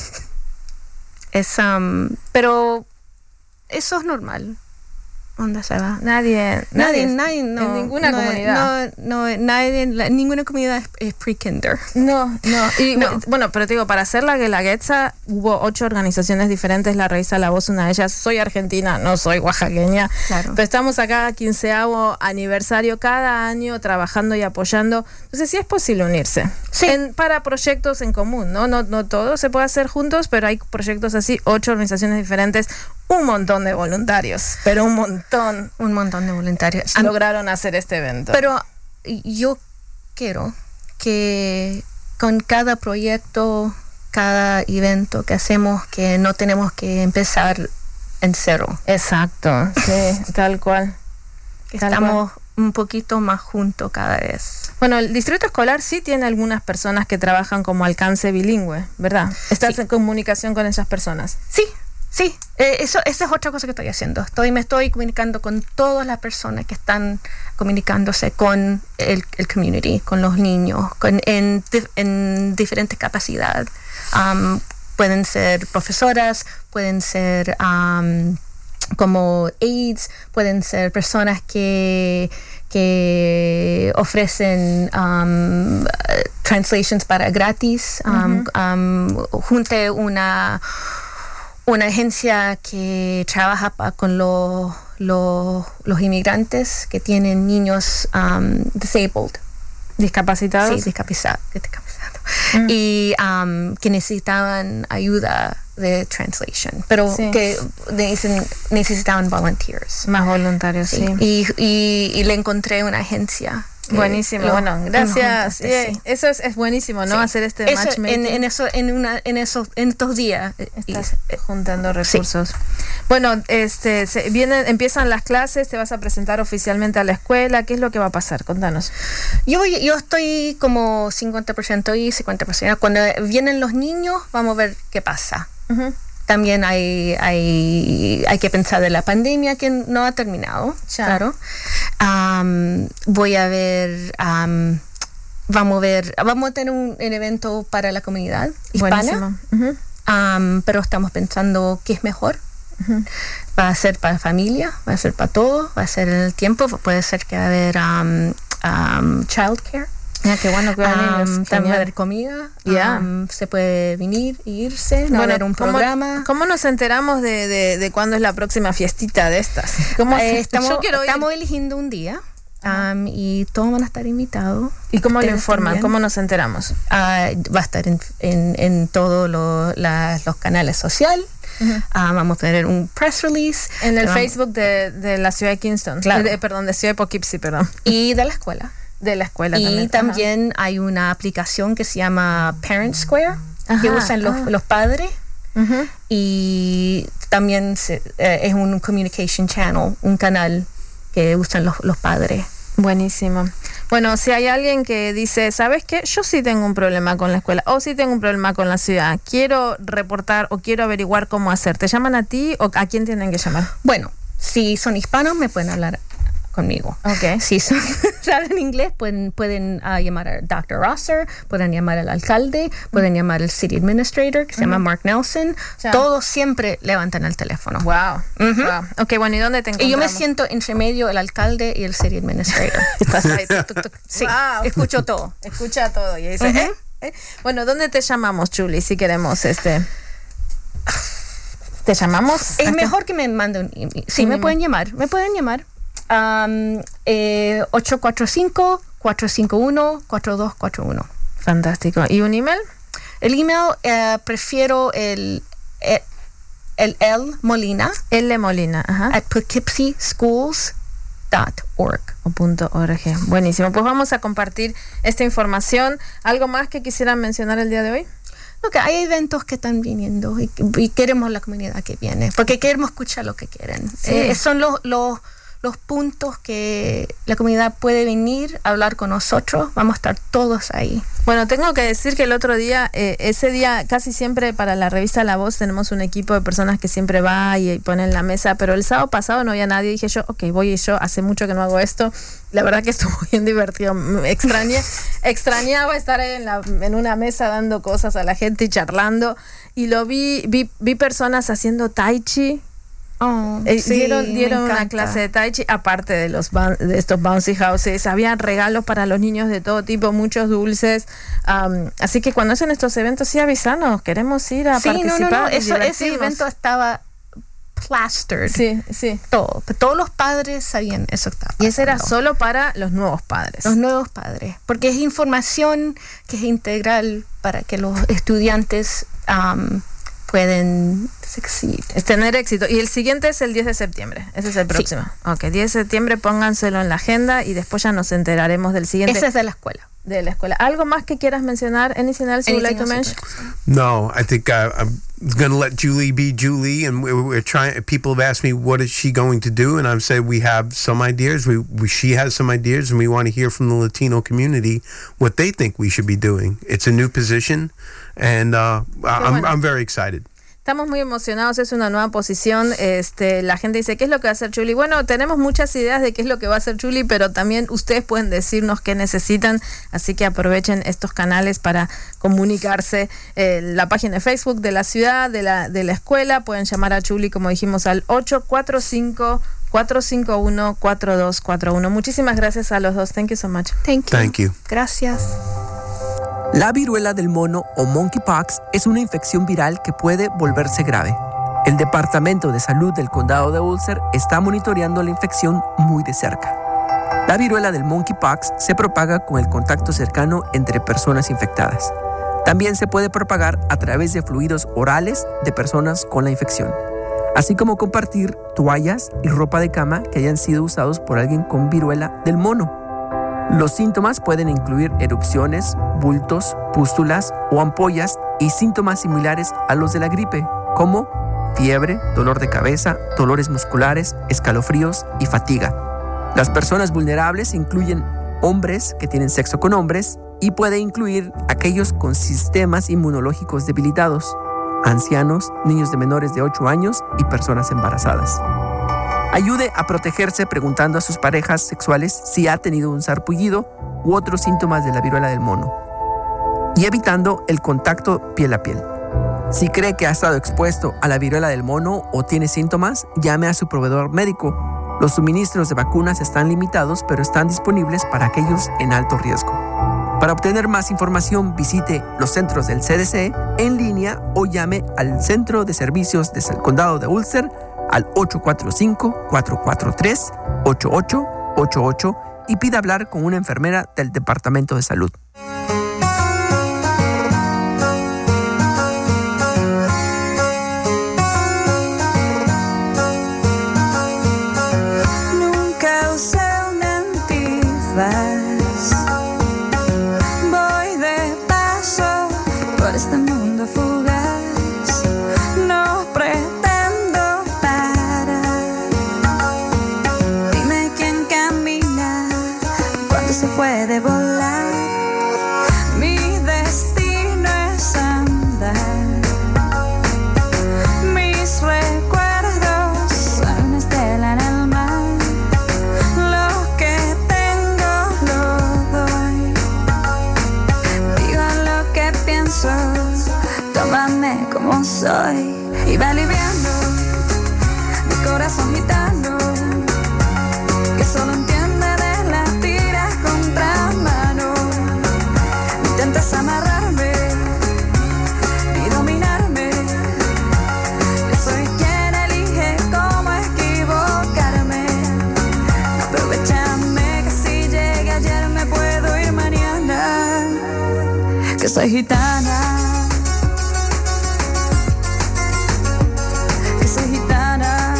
Speaker 7: es, um, pero eso es normal. ¿Dónde se va?
Speaker 1: Nadie,
Speaker 7: nadie, nadie, nadie no,
Speaker 1: en ninguna
Speaker 7: no,
Speaker 1: comunidad.
Speaker 7: No, no, nadie, la, ninguna comunidad es, es pre-kinder.
Speaker 1: No, no. Y
Speaker 7: no.
Speaker 1: Bueno, pero te digo, para hacer la Guelaguetza hubo ocho organizaciones diferentes. La Revista La Voz, una de ellas. Soy argentina, no soy oaxaqueña. Claro. Pero estamos acá, quinceavo aniversario, cada año trabajando y apoyando. Entonces sí es posible unirse.
Speaker 7: Sí.
Speaker 1: En, para proyectos en común, ¿no? No, no todo se puede hacer juntos, pero hay proyectos así, ocho organizaciones diferentes, un montón de voluntarios, pero un montón.
Speaker 7: Un montón de voluntarios.
Speaker 1: Lograron hacer este evento.
Speaker 7: Pero yo quiero que con cada proyecto, cada evento que hacemos, que no tenemos que empezar en cero.
Speaker 1: Exacto, sí, tal cual.
Speaker 7: Que tal estamos cual. un poquito más juntos cada vez.
Speaker 1: Bueno, el distrito escolar sí tiene algunas personas que trabajan como alcance bilingüe, ¿verdad? ¿Estás
Speaker 7: Sí.
Speaker 1: en comunicación con esas personas?
Speaker 7: Sí, sí, eh, eso, esa es otra cosa que estoy haciendo. Estoy, me estoy comunicando con todas las personas que están comunicándose con el, el community, con los niños, con, en, dif- en diferentes capacidades. Um, pueden ser profesoras, pueden ser um, como aides, pueden ser personas que, que ofrecen um, translations para gratis. Um, um, junte una... una agencia que trabaja pa- con los los los inmigrantes que tienen niños um, disabled,
Speaker 1: ¿Discapacitados?
Speaker 7: sí, discapacitados, discapacitados. Y um, que necesitaban ayuda de translation, pero
Speaker 1: Sí.
Speaker 7: que necesitan- necesitaban volunteers.
Speaker 1: Más voluntarios, sí.
Speaker 7: Sí. Y, y, y le encontré una agencia. que
Speaker 1: Buenísimo,
Speaker 7: lo-
Speaker 1: bueno,
Speaker 7: que
Speaker 1: gracias.
Speaker 7: nos
Speaker 1: Sí,
Speaker 7: juntaste, sí.
Speaker 1: Eso es, es buenísimo, ¿no?
Speaker 7: Sí.
Speaker 1: Hacer este
Speaker 7: Eso,
Speaker 1: matchmaking.
Speaker 7: en, en eso, en una, en esos, en estos días. eh, y-
Speaker 1: Estás juntando recursos. Bueno, este, se, vienen, empiezan las clases, te vas a presentar oficialmente a la escuela. ¿Qué es lo que va a pasar? Contanos.
Speaker 7: Yo, voy- yo estoy como cincuenta por ciento y cincuenta por ciento. Cuando vienen los niños, vamos a ver qué pasa.
Speaker 1: Ujú.
Speaker 7: También hay, hay, hay que pensar de la pandemia que no ha terminado,
Speaker 1: Ya.
Speaker 7: claro. Am, voy a ver, am, vamos a ver, vamos a tener un, un evento para la comunidad hispana,
Speaker 1: Buenísimo. Ujú.
Speaker 7: am, pero estamos pensando qué es mejor. Va a ser para familia, va a ser para todo, va a ser en el tiempo, puede ser que va a haber um, um, childcare.
Speaker 1: Ya, qué bueno que va a venir, es
Speaker 7: Um, también va a
Speaker 1: genial.
Speaker 7: haber comida,
Speaker 1: Ya.
Speaker 7: um, se puede venir e irse, no va a
Speaker 1: Bueno,
Speaker 7: haber un
Speaker 1: ¿cómo-
Speaker 7: programa.
Speaker 1: ¿Cómo nos enteramos de, de, de cuándo es la próxima fiestita de estas? ¿Cómo
Speaker 7: Eh,
Speaker 1: se-
Speaker 7: estamos,
Speaker 1: Yo quiero ir.
Speaker 7: estamos eligiendo un día um, y todos van a estar invitados.
Speaker 1: ¿Y cómo lo
Speaker 7: Ustedes
Speaker 1: informan?
Speaker 7: también.
Speaker 1: ¿Cómo nos enteramos?
Speaker 7: Ah, va a estar en, en, en todos lo- la- los canales sociales. Ah, vamos a tener un press release.
Speaker 1: En el
Speaker 7: Vamos-
Speaker 1: Facebook de, de la ciudad de Kingston.
Speaker 7: Claro.
Speaker 1: De- perdón, de Ciudad de Poughkeepsie, perdón.
Speaker 7: Y de la escuela.
Speaker 1: De la escuela
Speaker 7: Y
Speaker 1: también.
Speaker 7: también hay una aplicación que se llama Parent Square, que
Speaker 1: Ajá,
Speaker 7: usan los,
Speaker 1: ah.
Speaker 7: los padres.
Speaker 1: Ajá. Ujú.
Speaker 7: Y también se- eh, es un communication channel, un canal que usan los, los padres.
Speaker 1: Buenísimo. Bueno, si hay alguien que dice, ¿sabes qué? Yo sí tengo un problema con la escuela o sí tengo un problema con la ciudad. Quiero reportar o quiero averiguar cómo hacer. ¿Te llaman a ti o a quién tienen que llamar?
Speaker 7: Bueno, si son hispanos me pueden hablar conmigo.
Speaker 1: Ok.
Speaker 7: Si son, saben inglés, pueden, pueden ah, llamar a doctor Rosser, pueden llamar al alcalde, pueden llamar al city administrator, que se llama Mark Nelson.
Speaker 1: Ya.
Speaker 7: Todos siempre levantan el teléfono.
Speaker 1: Wow.
Speaker 7: Ujú.
Speaker 1: Wow. Ok, bueno, ¿y dónde te
Speaker 7: Y
Speaker 1: encontramos?
Speaker 7: yo me siento entre medio el alcalde y el city administrator.
Speaker 1: Estás ahí. tuc, tuc, tuc.
Speaker 7: Sí,
Speaker 1: Wow.
Speaker 7: escucho todo.
Speaker 1: Escucha todo y dice,
Speaker 7: Ujú.
Speaker 1: ¿eh? ¿eh? Bueno, ¿dónde te llamamos, Julie, si queremos este... ¿Te llamamos?
Speaker 7: Es mejor que me manden un email. Sí,
Speaker 1: Un
Speaker 7: me
Speaker 1: email.
Speaker 7: pueden llamar. Me pueden llamar. Um, eh, ocho cuatro cinco, cuatro cinco uno, cuatro dos cuatro uno.
Speaker 1: Fantástico. ¿Y un email?
Speaker 7: El email, eh, prefiero el, el, el L Molina
Speaker 1: L Molina, ajá.
Speaker 7: at poughkeepsie schools dot org.
Speaker 1: O punto org. Buenísimo. Pues vamos a compartir esta información. ¿Algo más que quisieran mencionar el día de hoy?
Speaker 7: No, que hay eventos que están viniendo y, y queremos la comunidad que viene, porque queremos escuchar lo que quieren.
Speaker 1: Sí.
Speaker 7: Eh, son los, los, los puntos que la comunidad puede venir a hablar con nosotros. Vamos a estar todos ahí.
Speaker 1: Bueno, tengo que decir que el otro día, eh, ese día casi siempre para la revista La Voz tenemos un equipo de personas que siempre va y, y pone en la mesa, pero el sábado pasado no había nadie. Dije yo, ok, voy y yo, hace mucho que no hago esto. La verdad que estuvo bien divertido. Me Extrañé, extrañaba estar ahí en, la, en una mesa dando cosas a la gente y charlando. Y lo vi, vi, vi personas haciendo tai chi.
Speaker 7: Oh,
Speaker 1: Eh,
Speaker 7: sí,
Speaker 1: dieron
Speaker 7: me
Speaker 1: dieron una
Speaker 7: encanta.
Speaker 1: clase de tai chi, aparte de los boun- de estos bouncy houses. Habían regalos para los niños de todo tipo, muchos dulces. Um, así que cuando hacen estos eventos, sí avisanos, queremos ir a
Speaker 7: Sí, no,
Speaker 1: participar.
Speaker 7: no, no.
Speaker 1: y
Speaker 7: Eso, ese
Speaker 1: divertirnos.
Speaker 7: evento estaba plastered.
Speaker 1: Sí, sí.
Speaker 7: Todo. Todos los padres sabían eso que estaba
Speaker 1: Y ese era
Speaker 7: pasando.
Speaker 1: solo para los nuevos padres.
Speaker 7: Los nuevos padres, porque es información que es integral para que los estudiantes um, pueden succeed.
Speaker 1: Es tener éxito. Y el siguiente es el diez de septiembre. Ese es el
Speaker 7: Sí.
Speaker 1: próximo. Ok, diez de septiembre pónganselo en la agenda y después ya nos enteraremos del siguiente.
Speaker 7: Ese es de la escuela.
Speaker 1: de la escuela. ¿Algo más que quieras mencionar? Anything else you would like to mention?
Speaker 8: No, I think uh, I'm going to let Julie be Julie, and we, we're trying. People have asked me what is she going to do, and I've said we have some ideas. We, we she has some ideas, and we want to hear from the Latino community what they think we should be doing. It's a new position, and uh, I'm
Speaker 1: bueno.
Speaker 8: I'm very excited.
Speaker 1: Estamos muy emocionados, es una nueva posición. Este, la gente dice, ¿qué es lo que va a hacer Julie? Bueno, tenemos muchas ideas de qué es lo que va a hacer Julie, pero también ustedes pueden decirnos qué necesitan, así que aprovechen estos canales para comunicarse. Eh, la página de Facebook de la ciudad, de la, de la escuela, pueden llamar a Julie, como dijimos, al ocho cuatro cinco, cuatro cinco uno, cuatro dos cuatro uno. Muchísimas gracias a los dos. Thank you so much.
Speaker 7: Thank you.
Speaker 8: Thank you.
Speaker 7: Gracias.
Speaker 9: La viruela del mono o monkeypox es una infección viral que puede volverse grave. El Departamento de Salud del Condado de Ulster está monitoreando la infección muy de cerca. La viruela del monkeypox se propaga con el contacto cercano entre personas infectadas. También se puede propagar a través de fluidos orales de personas con la infección, así como compartir toallas y ropa de cama que hayan sido usados por alguien con viruela del mono. Los síntomas pueden incluir erupciones, bultos, pústulas o ampollas y síntomas similares a los de la gripe, como fiebre, dolor de cabeza, dolores musculares, escalofríos y fatiga. Las personas vulnerables incluyen hombres que tienen sexo con hombres y puede incluir aquellos con sistemas inmunológicos debilitados, ancianos, niños de menores de ocho años y personas embarazadas. Ayude a protegerse preguntando a sus parejas sexuales si ha tenido un sarpullido u otros síntomas de la viruela del mono y evitando el contacto piel a piel. Si cree que ha estado expuesto a la viruela del mono o tiene síntomas, llame a su proveedor médico. Los suministros de vacunas están limitados, pero están disponibles para aquellos en alto riesgo. Para obtener más información, visite los centros del C D C en línea o llame al Centro de Servicios del Condado de Ulster al ocho cuatro cinco, cuatro cuatro tres, ocho ocho ocho ocho y pida hablar con una enfermera del Departamento de Salud.
Speaker 4: Nunca usé un antifaz. Voy de paso por este mundo fugaz. No pretendo parar. Dime quién camina cuando se puede volar. Mi destino es andar. Mis recuerdos son una estela en el mar. Lo que tengo lo doy. Digo lo que pienso, tómame como soy. Y va aliviando mi corazón gitano, que solo entiende de la tira contra mano. Intentas amarrarme y dominarme. Yo soy quien elige cómo equivocarme. Aprovechame que si llegué ayer me puedo ir mañana. Que soy gitana. Que soy gitana.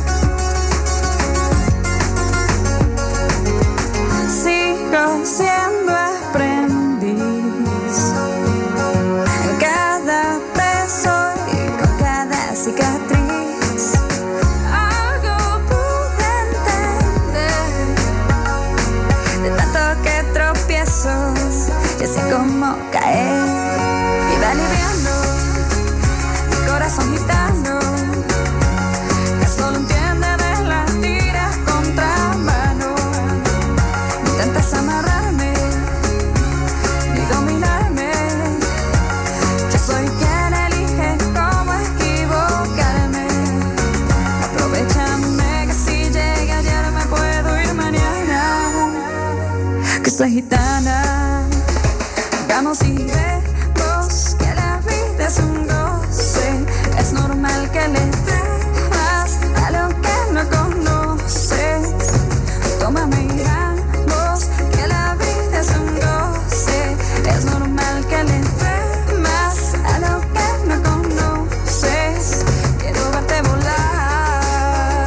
Speaker 4: Sigo siendo aprendiz en cada beso y con cada cicatriz. Algo pude entender de tanto que tropiezo, ya sé cómo caer. Y va aliviando mi corazón gitano, que solo entiende de las tiras contra mano. Intentas amarrarme y dominarme. Yo soy quien elige cómo equivocarme. Aprovechame que si llegué ayer me puedo ir mañana. Que soy gitana. Vamos y vemos que la vida es un goce. Es normal que le temas a lo que no conoces. Tómame y vamos que la vida es un goce. Es normal que le temas a lo que no conoces. Quiero verte volar.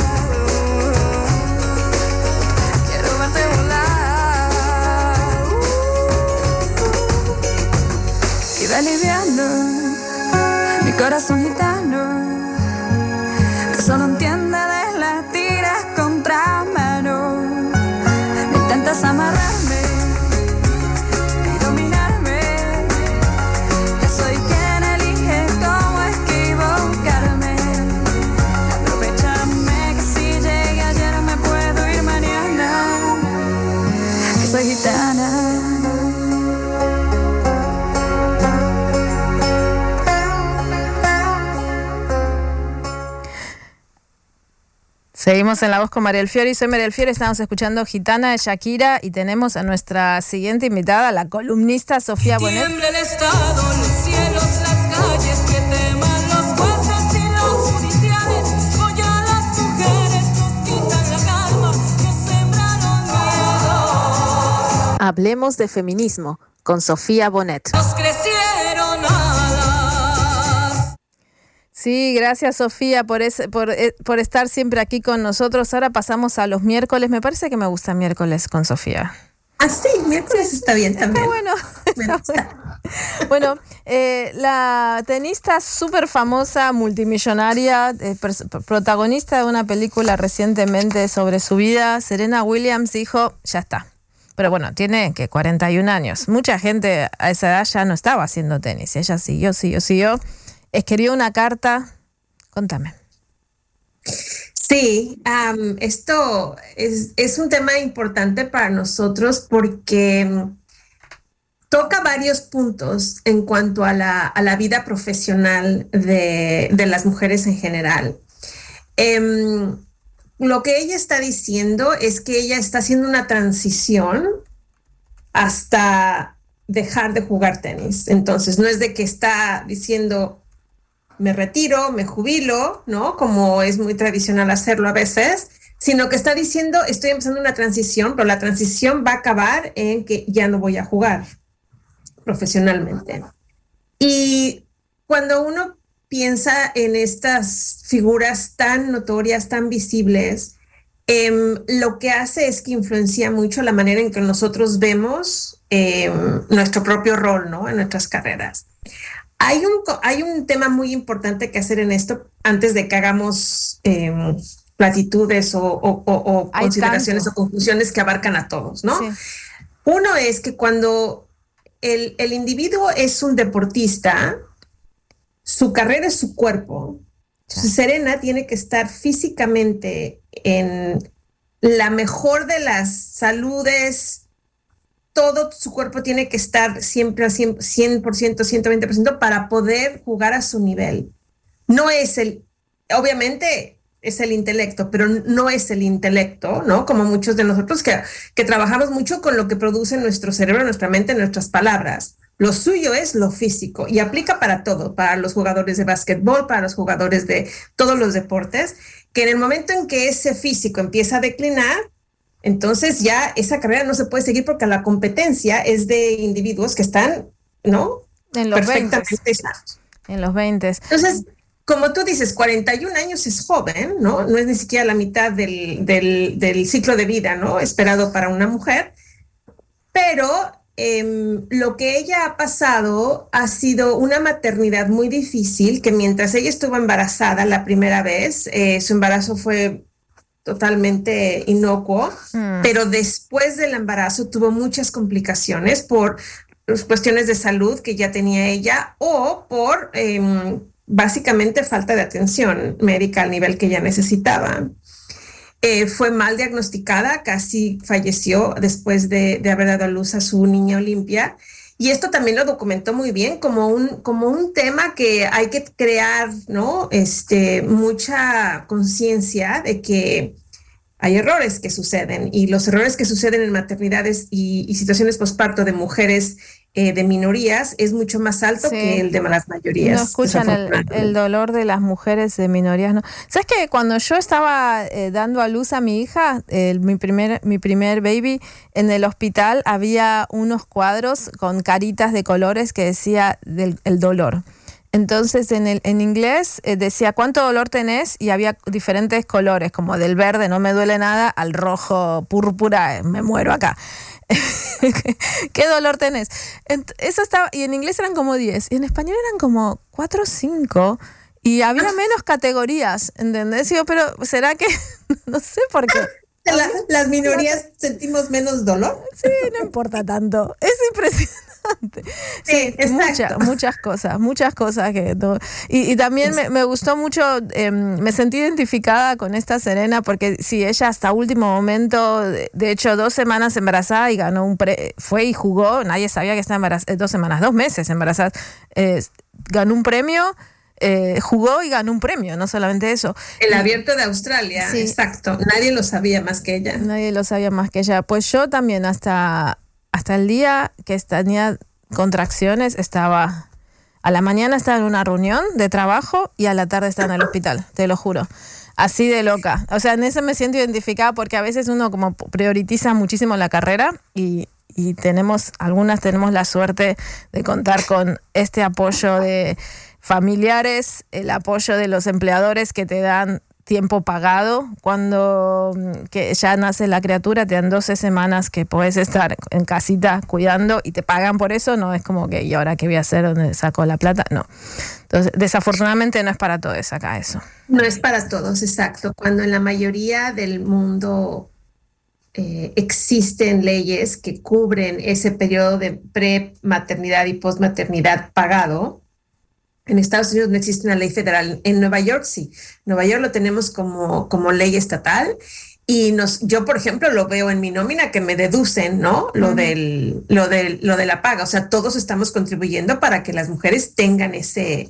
Speaker 4: Quiero verte volar. corazón gitano que solo entiende de las tiras contra mano. No intentas amarrarme y dominarme. Yo soy quien elige cómo equivocarme. Aprovechame que si llegué ayer me puedo ir mañana. Que soy gitana.
Speaker 1: Seguimos en La Voz con Mariel Fiori. Soy Mariel Fiori, estamos escuchando Gitana de Shakira y tenemos a nuestra siguiente invitada, la columnista Sofía Bonet.
Speaker 10: Tiembla el estado, los cielos, las calles, que teman los jueces y los judiciales. Hoy a las mujeres nos quitan la calma, nos sembraron miedo.
Speaker 1: Hablemos de feminismo con Sofía Bonet.
Speaker 10: Nos crecieron alas.
Speaker 1: Sí, gracias Sofía por, ese, por, por estar siempre aquí con nosotros. Ahora pasamos a los miércoles. Me parece que me gusta miércoles con Sofía.
Speaker 11: Ah, sí, miércoles está bien también.
Speaker 1: Está bueno. Está bueno, bueno eh, la tenista súper famosa, multimillonaria, eh, pr- protagonista de una película recientemente sobre su vida, Serena Williams, dijo, ya está. Pero bueno, tiene que cuarenta y un años. Mucha gente a esa edad ya no estaba haciendo tenis. Ella siguió, siguió, siguió. Escribió una carta. Contame.
Speaker 11: Sí, um, esto es, es un tema importante para nosotros porque toca varios puntos en cuanto a la, a la vida profesional de, de las mujeres en general. Um, lo que ella está diciendo es que ella está haciendo una transición hasta dejar de jugar tenis. Entonces, no es de que está diciendo... me retiro, me jubilo, ¿no? Como es muy tradicional hacerlo a veces, sino que está diciendo, estoy empezando una transición, pero la transición va a acabar en que ya no voy a jugar profesionalmente. Y cuando uno piensa en estas figuras tan notorias, tan visibles, eh, lo que hace es que influencia mucho la manera en que nosotros vemos eh, nuestro propio rol, ¿no? En nuestras carreras. Hay un, hay un tema muy importante que hacer en esto antes de que hagamos eh, platitudes o, o, o, o consideraciones tanto. o conclusiones que abarcan a todos, ¿no? Sí. Uno es que cuando el, el individuo es un deportista, su carrera es su cuerpo. Sí. Serena tiene que estar físicamente en la mejor de las saludes. Todo su cuerpo tiene que estar siempre al cien por ciento, ciento veinte por ciento para poder jugar a su nivel. No es el, obviamente es el intelecto, pero no es el intelecto, ¿no? Como muchos de nosotros que, que trabajamos mucho con lo que produce nuestro cerebro, nuestra mente, nuestras palabras. Lo suyo es lo físico y aplica para todo, para los jugadores de básquetbol, para los jugadores de todos los deportes, que en el momento en que ese físico empieza a declinar, entonces ya esa carrera no se puede seguir porque la competencia es de individuos que están, ¿no?
Speaker 1: En los
Speaker 11: perfectamente sanos.
Speaker 1: En los veinte.
Speaker 11: Entonces, como tú dices, cuarenta y un años es joven, ¿no? No es ni siquiera la mitad del, del, del ciclo de vida, ¿no? Esperado para una mujer. Pero eh, lo que ella ha pasado ha sido una maternidad muy difícil, que mientras ella estuvo embarazada la primera vez, eh, su embarazo fue totalmente inocuo, mm. pero después del embarazo tuvo muchas complicaciones por cuestiones de salud que ya tenía ella o por eh, básicamente falta de atención médica al nivel que ella necesitaba. Eh, fue mal diagnosticada, casi falleció después de, de haber dado a luz a su niña Olimpia. Y esto también lo documentó muy bien como un, como un tema que hay que crear, ¿no? Este, mucha conciencia de que hay errores que suceden y los errores que suceden en maternidades y, y situaciones posparto de mujeres eh, de minorías es mucho más alto sí. que el de las mayorías.
Speaker 1: No escuchan el, el dolor de las mujeres de minorías, ¿no? ¿Sabes que cuando yo estaba eh, dando a luz a mi hija, eh, mi primer mi primer baby, en el hospital había unos cuadros con caritas de colores que decía del, el dolor? Entonces en el en inglés eh, decía ¿cuánto dolor tenés? Y había diferentes colores, como del verde no me duele nada al rojo púrpura, eh, me muero acá. ¿Qué dolor tenés? Ent- eso estaba, y en inglés eran como diez, y en español eran como cuatro o cinco, y había menos categorías, ¿entendés? Y yo, pero ¿será que? No sé por qué.
Speaker 11: La- las minorías sentimos menos dolor.
Speaker 1: Sí, no importa tanto. Es impresionante. Sí,
Speaker 11: Sí,
Speaker 1: muchas,
Speaker 11: exacto.
Speaker 1: muchas cosas, muchas cosas que no- y, y también me, me gustó mucho, eh, me sentí identificada con esta Serena, porque sí, ella hasta último momento, de, de hecho, dos semanas embarazada y ganó un pre, fue y jugó, nadie sabía que estaba embarazada, dos semanas, dos meses embarazada, eh, ganó un premio. Eh, jugó y ganó un premio, no solamente eso.
Speaker 11: El
Speaker 1: Y-
Speaker 11: abierto de Australia,
Speaker 1: Sí.
Speaker 11: exacto. Nadie lo sabía más que ella.
Speaker 1: Nadie lo sabía más que ella. Pues yo también hasta, hasta el día que tenía contracciones estaba, a la mañana estaba en una reunión de trabajo y a la tarde estaba en el hospital, te lo juro. Así de loca. O sea, en eso me siento identificada porque a veces uno como prioritiza muchísimo la carrera y, y tenemos, algunas tenemos la suerte de contar con este apoyo de familiares, el apoyo de los empleadores que te dan tiempo pagado. Cuando mm, que ya nace la criatura, te dan doce semanas que puedes estar en casita cuidando y te pagan por eso. No es como que, ¿y ahora qué voy a hacer? ¿Dónde saco la plata? No. Entonces, desafortunadamente no es para todos acá eso.
Speaker 11: No es para todos, exacto. Cuando en la mayoría del mundo eh, existen leyes que cubren ese periodo de pre-maternidad y post-maternidad pagado, en Estados Unidos no existe una ley federal. En Nueva York sí. Nueva York lo tenemos como, como ley estatal. Y nos, yo, por ejemplo, lo veo en mi nómina que me deducen, ¿no? Lo,
Speaker 1: Ujú.
Speaker 11: del, lo, del, lo de la paga. O sea, todos estamos contribuyendo para que las mujeres tengan ese,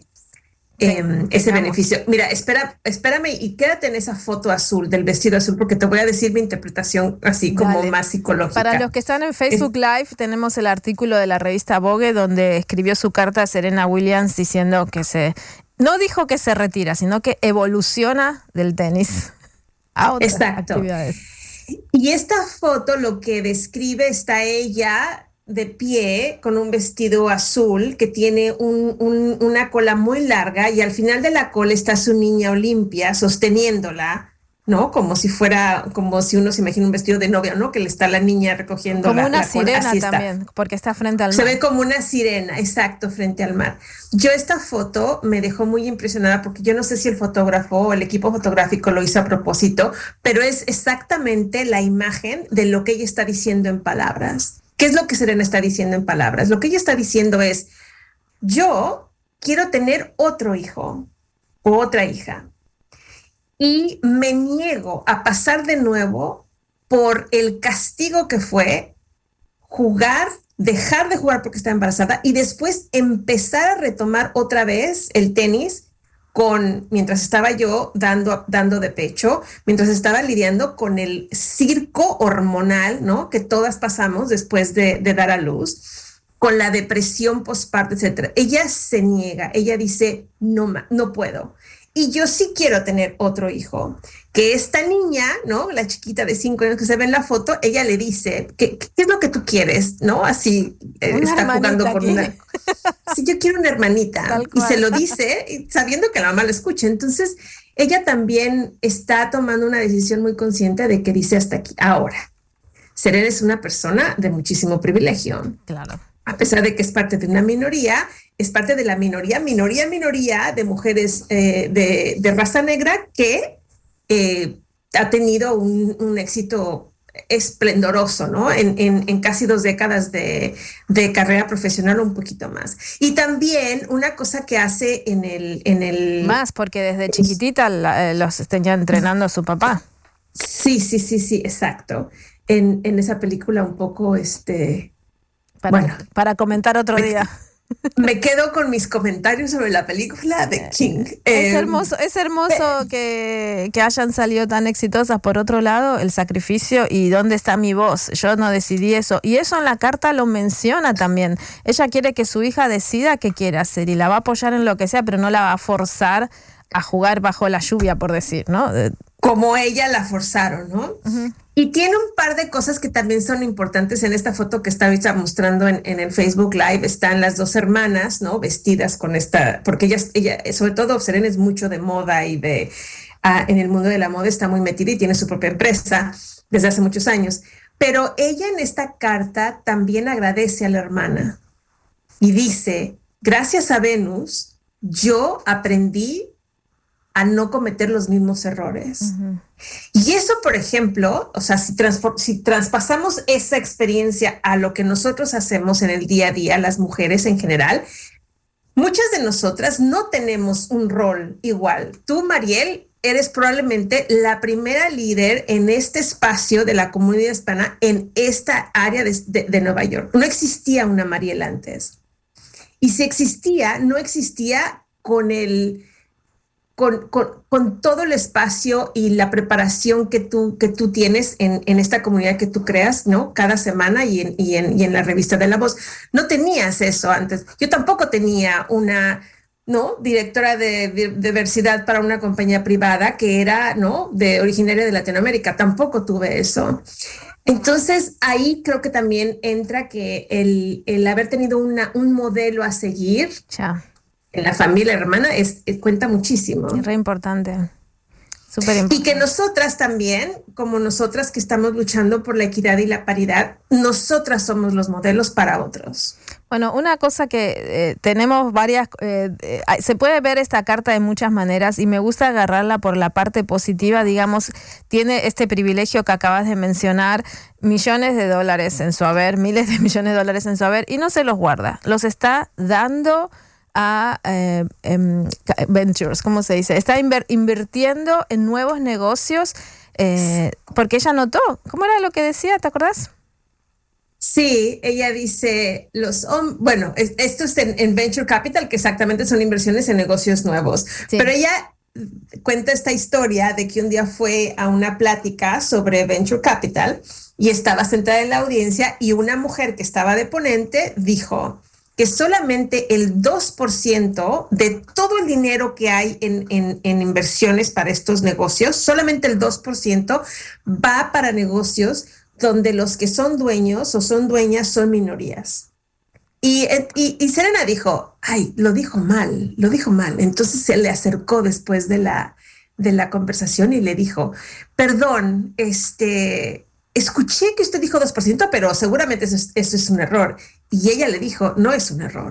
Speaker 11: em, ese
Speaker 1: tengamos.
Speaker 11: beneficio. Mira, espera, espérame y quédate en esa foto azul, del vestido azul, porque te voy a decir mi interpretación así como
Speaker 1: Dale.
Speaker 11: más psicológica.
Speaker 1: Para los que están en Facebook Live, tenemos el artículo de la revista Vogue donde escribió su carta a Serena Williams diciendo que se, no dijo que se retira, sino que evoluciona del tenis a otras
Speaker 11: Exacto.
Speaker 1: actividades.
Speaker 11: Y esta foto lo que describe está ella de pie con un vestido azul que tiene un- un- una cola muy larga y al final de la cola está su niña Olimpia sosteniéndola, ¿no? Como si fuera, como si uno se imagina un vestido de novia, ¿no? Que le está la niña recogiendo
Speaker 1: Como
Speaker 11: la,
Speaker 1: una
Speaker 11: la cola.
Speaker 1: sirena
Speaker 11: Así está.
Speaker 1: también, porque está frente al
Speaker 11: Se
Speaker 1: mar.
Speaker 11: ve como una sirena, exacto, frente al mar. Yo esta foto me dejó muy impresionada porque yo no sé si el fotógrafo o el equipo fotográfico lo hizo a propósito, pero es exactamente la imagen de lo que ella está diciendo en palabras. ¿Qué es lo que Serena está diciendo en palabras? Lo que ella está diciendo es, yo quiero tener otro hijo o otra hija y me niego a pasar de nuevo por el castigo que fue jugar, dejar de jugar porque estaba embarazada y después empezar a retomar otra vez el tenis con, mientras estaba yo dando, dando de pecho, mientras estaba lidiando con el circo hormonal, ¿no? Que todas pasamos después de, de dar a luz, con la depresión postparto, etcétera. Ella se niega, ella dice, no, ma, no puedo. Y yo sí quiero tener otro hijo. Que esta niña, ¿no? La chiquita de cinco años que se ve en la foto, ella le dice, ¿qué, qué es lo que tú quieres? ¿No? Así eh,
Speaker 1: Una
Speaker 11: está jugando
Speaker 1: hermanita
Speaker 11: con
Speaker 1: aquí.
Speaker 11: una... Sí, yo quiero una hermanita.
Speaker 1: Tal
Speaker 11: Y se
Speaker 1: cual.
Speaker 11: lo dice y sabiendo que la mamá lo escucha. Entonces, ella también está tomando una decisión muy consciente de que dice hasta aquí. Ahora, Serena es una persona de muchísimo privilegio.
Speaker 1: Claro.
Speaker 11: A pesar de que es parte de una minoría, es parte de la minoría, minoría, minoría de mujeres eh, de, de raza negra que eh, ha tenido un, un éxito esplendoroso, ¿no? En, en, en casi dos décadas de, de carrera profesional o un poquito más. Y también una cosa que hace en el... En el
Speaker 1: Más, porque desde chiquitita la- eh, los tenía entrenando su papá.
Speaker 11: Sí, sí, sí, sí, exacto. En, en esa película un poco, este...
Speaker 1: Para,
Speaker 11: Bueno.
Speaker 1: para comentar otro día.
Speaker 11: Me quedo con mis comentarios sobre la película de King.
Speaker 1: Es
Speaker 11: Eh,
Speaker 1: hermoso, es hermoso que, que hayan salido tan exitosas. Por otro lado, el sacrificio y dónde está mi voz. Yo no decidí eso. Y eso en la carta lo menciona también. Ella quiere que su hija decida qué quiere hacer y la va a apoyar en lo que sea, pero no la va a forzar a jugar bajo la lluvia, por decir, ¿no? De-
Speaker 11: Como ella la forzaron, ¿no?
Speaker 1: Ujú.
Speaker 11: Y tiene un par de cosas que también son importantes en esta foto que está ahorita mostrando en, en el Facebook Live. Están las dos hermanas, ¿no? Vestidas con esta, porque ella, ella sobre todo Serena es mucho de moda y de, ah, en el mundo de la moda está muy metida y tiene su propia empresa desde hace muchos años. Pero ella en esta carta también agradece a la hermana y dice, gracias a Venus, yo aprendí a no cometer los mismos errores. Uh-huh. Y eso, por ejemplo, o sea, si, si traspasamos esa experiencia a lo que nosotros hacemos en el día a día, las mujeres en general, muchas de nosotras no tenemos un rol igual. Tú, Mariel, eres probablemente la primera líder en este espacio de la comunidad hispana en esta área de, de, de Nueva York. No existía una Mariel antes. Y si existía, no existía con el... Con, con, con todo el espacio y la preparación que tú, que tú tienes en, en esta comunidad que tú creas, ¿no? Cada semana y en, y, en, y en la revista de La Voz. No tenías eso antes. Yo tampoco tenía una, ¿no? Directora de, de, de diversidad para una compañía privada que era, ¿no? De originaria de Latinoamérica. Tampoco tuve eso. Entonces, ahí creo que también entra que el, el haber tenido una, un modelo a seguir... Chao. En la familia hermana es, es, cuenta muchísimo.
Speaker 1: Es re importante. Súper importante.
Speaker 11: Y que nosotras también, como nosotras que estamos luchando por la equidad y la paridad, nosotras somos los modelos para otros.
Speaker 1: Bueno, una cosa que eh, tenemos varias, eh, eh, se puede ver esta carta de muchas maneras y me gusta agarrarla por la parte positiva, digamos, tiene este privilegio que acabas de mencionar, millones de dólares en su haber, miles de millones de dólares en su haber y no se los guarda, los está dando a eh, eh, ventures, ¿cómo se dice? Está inver- invirtiendo en nuevos negocios eh, porque ella notó, ¿cómo era lo que decía? ¿Te acordás?
Speaker 11: Sí, ella dice, los hom- bueno, es, esto es en, en Venture Capital, que exactamente son inversiones en negocios nuevos, sí. Pero ella cuenta esta historia de que un día fue a una plática sobre Venture Capital y estaba sentada en la audiencia y una mujer que estaba de ponente dijo que solamente el dos por ciento de todo el dinero que hay en, en, en inversiones para estos negocios, solamente el dos por ciento va para negocios donde los que son dueños o son dueñas son minorías. Y, y, y Serena dijo, ay, lo dijo mal, lo dijo mal. Entonces se le acercó después de la, de la conversación y le dijo, perdón, este... escuché que usted dijo dos por ciento, pero seguramente eso es, eso es un error. Y ella le dijo, no es un error.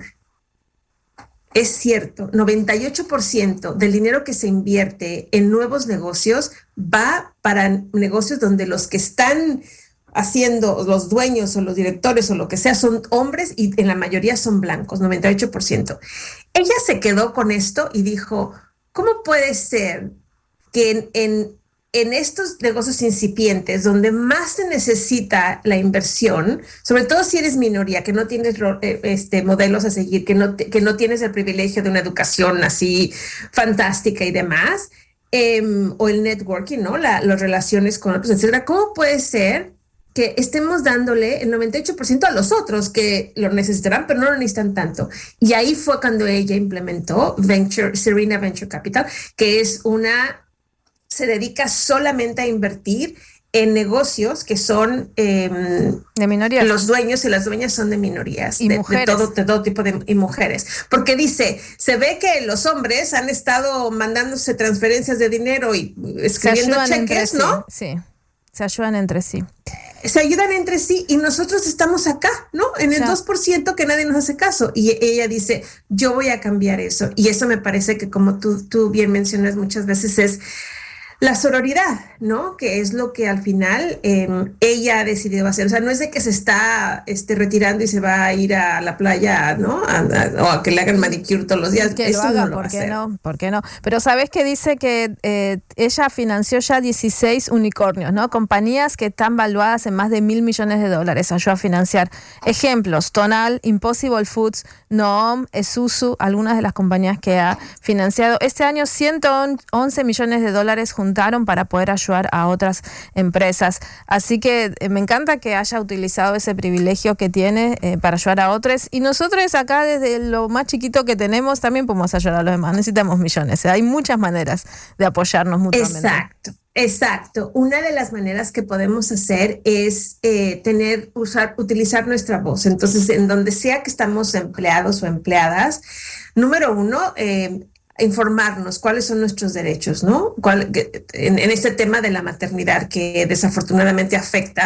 Speaker 11: Es cierto, noventa y ocho por ciento del dinero que se invierte en nuevos negocios va para negocios donde los que están haciendo, los dueños o los directores o lo que sea, son hombres y en la mayoría son blancos, noventa y ocho por ciento. Ella se quedó con esto y dijo, ¿cómo puede ser que en... en en estos negocios incipientes, donde más se necesita la inversión, sobre todo si eres minoría, que no tienes este, modelos a seguir, que no, te, que no tienes el privilegio de una educación así fantástica y demás, eh, o el networking, ¿no? La, las relaciones con otros, etcétera. ¿Cómo puede ser que estemos dándole el noventa y ocho por ciento a los otros que lo necesitarán, pero no lo necesitan tanto? Y ahí fue cuando ella implementó Venture, Serena Venture Capital, que es una... se dedica solamente a invertir en negocios que son eh,
Speaker 1: de minorías.
Speaker 11: Los dueños y las dueñas son de minorías,
Speaker 1: y
Speaker 11: de,
Speaker 1: mujeres.
Speaker 11: de, todo, de todo tipo de y mujeres. Porque dice, se ve que los hombres han estado mandándose transferencias de dinero y escribiendo cheques, ¿no?
Speaker 1: Sí, se ayudan entre sí.
Speaker 11: Se ayudan entre sí y nosotros estamos acá, ¿no? En el ya. dos por ciento que nadie nos hace caso. Y ella dice, yo voy a cambiar eso. Y eso me parece que, como tú, tú bien mencionas muchas veces, es la sororidad, ¿no? Que es lo que al final eh, ella ha decidido hacer. O sea, no es de que se está este, retirando y se va a ir a la playa, ¿no? A, a, o a que le hagan manicure todos los días.
Speaker 1: Que
Speaker 11: Eso
Speaker 1: lo haga,
Speaker 11: no lo
Speaker 1: ¿por
Speaker 11: va
Speaker 1: qué
Speaker 11: a hacer.
Speaker 1: no? ¿Por qué no? Pero ¿sabes qué dice? Que eh, ella financió ya dieciséis unicornios, ¿no? Compañías que están valuadas en más de mil millones de dólares. Ayudó a financiar. Ejemplos, Tonal, Impossible Foods, Noom, Esusu, algunas de las compañías que ha financiado. Este año ciento once millones de dólares juntaron para poder ayudar a otras empresas. Así que eh, me encanta que haya utilizado ese privilegio que tiene eh, para ayudar a otros. Y nosotros acá, desde lo más chiquito que tenemos, también podemos ayudar a los demás. Necesitamos millones. ¿eh? Hay muchas maneras de apoyarnos mutuamente.
Speaker 11: Exacto. Exacto. Una de las maneras que podemos hacer es eh, tener, usar, utilizar nuestra voz. Entonces, en donde sea que estamos empleados o empleadas, número uno, eh, informarnos cuáles son nuestros derechos, ¿no? ¿Cuál, en, en este tema de la maternidad que desafortunadamente afecta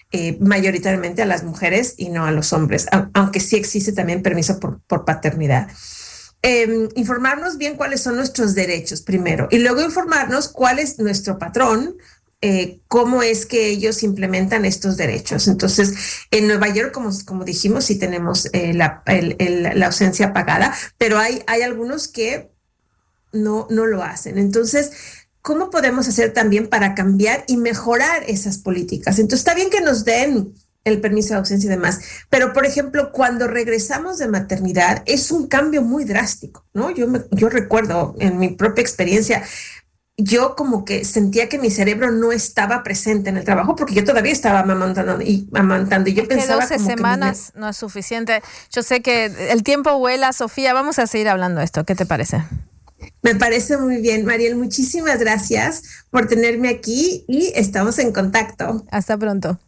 Speaker 11: eh, mayoritariamente a las mujeres y no a los hombres, a, aunque sí existe también permiso por, por paternidad. Eh, informarnos bien cuáles son nuestros derechos primero y luego informarnos cuál es nuestro patrón, eh, cómo es que ellos implementan estos derechos. Entonces, en Nueva York, como, como dijimos, sí tenemos eh, la, el, el, la ausencia pagada, pero hay, hay algunos que no, no lo hacen. Entonces, ¿cómo podemos hacer también para cambiar y mejorar esas políticas? Entonces, está bien que nos den el permiso de ausencia y demás, pero por ejemplo, cuando regresamos de maternidad es un cambio muy drástico, ¿no? Yo, me, yo recuerdo en mi propia experiencia, yo como que sentía que mi cerebro no estaba presente en el trabajo porque yo todavía estaba amamantando y amamantando y yo
Speaker 1: es
Speaker 11: pensaba
Speaker 1: que doce
Speaker 11: como
Speaker 1: semanas
Speaker 11: que
Speaker 1: no es suficiente. Yo sé que el tiempo vuela, Sofía, vamos a seguir hablando de esto, ¿qué te parece?
Speaker 11: Me parece muy bien, Mariel, muchísimas gracias por tenerme aquí y estamos en contacto.
Speaker 1: Hasta pronto.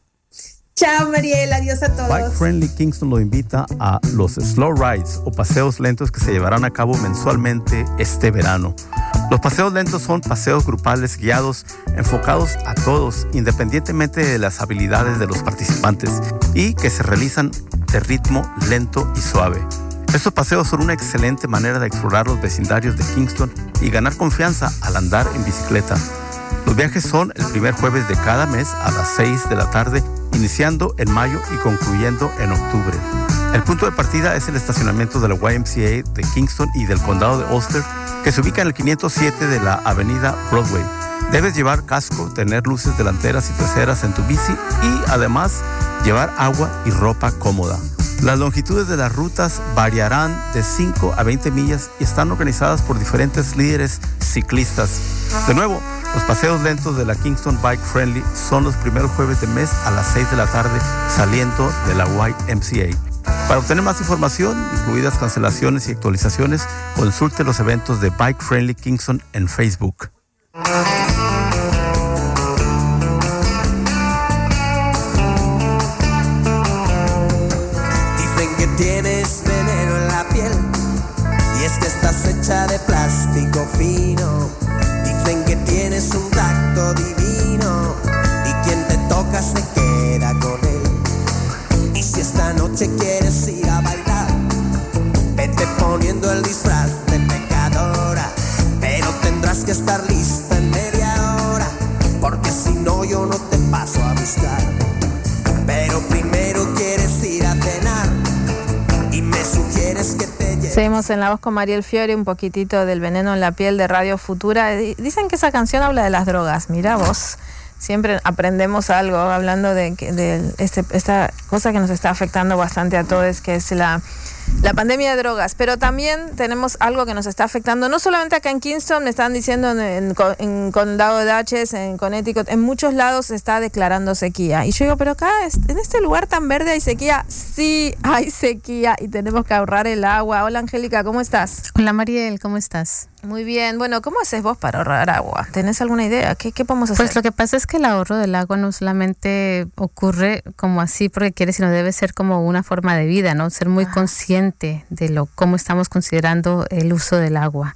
Speaker 11: Chao, Mariel, adiós a todos.
Speaker 12: Bike Friendly Kingston lo invita a los Slow Rides o paseos lentos que se llevarán a cabo mensualmente este verano. Los paseos lentos son paseos grupales guiados enfocados a todos, independientemente de las habilidades de los participantes, y que se realizan de ritmo lento y suave. Estos paseos son una excelente manera de explorar los vecindarios de Kingston y ganar confianza al andar en bicicleta. Los viajes son el primer jueves de cada mes a las seis de la tarde, iniciando en mayo y concluyendo en octubre. El punto de partida es el estacionamiento de la Y M C A de Kingston y del condado de Ulster, que se ubica en el quinientos siete de la avenida Broadway. Debes llevar casco, tener luces delanteras y traseras en tu bici y además llevar agua y ropa cómoda. Las longitudes de las rutas variarán de cinco a veinte millas y están organizadas por diferentes líderes ciclistas. De nuevo, los paseos lentos de la Kingston Bike Friendly son los primeros jueves de mes a las seis de la tarde saliendo de la Y M C A. Para obtener más información, incluidas cancelaciones y actualizaciones, consulte los eventos de Bike Friendly Kingston en Facebook.
Speaker 13: Dicen que tienes veneno en la piel y es que estás hecha de plástico fino. Dicen que tienes un tacto divino y quien te toca se queda con él. Y si esta noche quieres ir a bailar, vete poniendo el disfraz de pecadora, pero tendrás que estar lista en media hora, porque si no yo no te paso a buscar. Pero primero quieres ir a cenar y me sugieres que te lleves.
Speaker 1: Seguimos en La Voz con Mariel Fiori, un poquitito del veneno en la piel de Radio Futura. Dicen que esa canción habla de las drogas. Mira vos, siempre aprendemos algo hablando de, de este, esta cosa que nos está afectando bastante a todos, que es la, la pandemia de drogas. Pero también tenemos algo que nos está afectando, no solamente acá en Kingston, me están diciendo en, en, en Condado de Dutchess, en Connecticut, en muchos lados se está declarando sequía. Y yo digo, pero acá, en este lugar tan verde hay sequía. Sí, hay sequía y tenemos que ahorrar el agua. Hola, Angélica, ¿cómo estás?
Speaker 14: Hola, Mariel, ¿cómo estás?
Speaker 1: Muy bien. Bueno, ¿cómo haces vos para ahorrar agua? ¿Tenés alguna idea? ¿Qué, qué podemos hacer?
Speaker 14: Pues lo que pasa es que el ahorro del agua no solamente ocurre como así porque quiere, sino debe ser como una forma de vida, ¿no? Ser muy ah. consciente de lo cómo estamos considerando el uso del agua.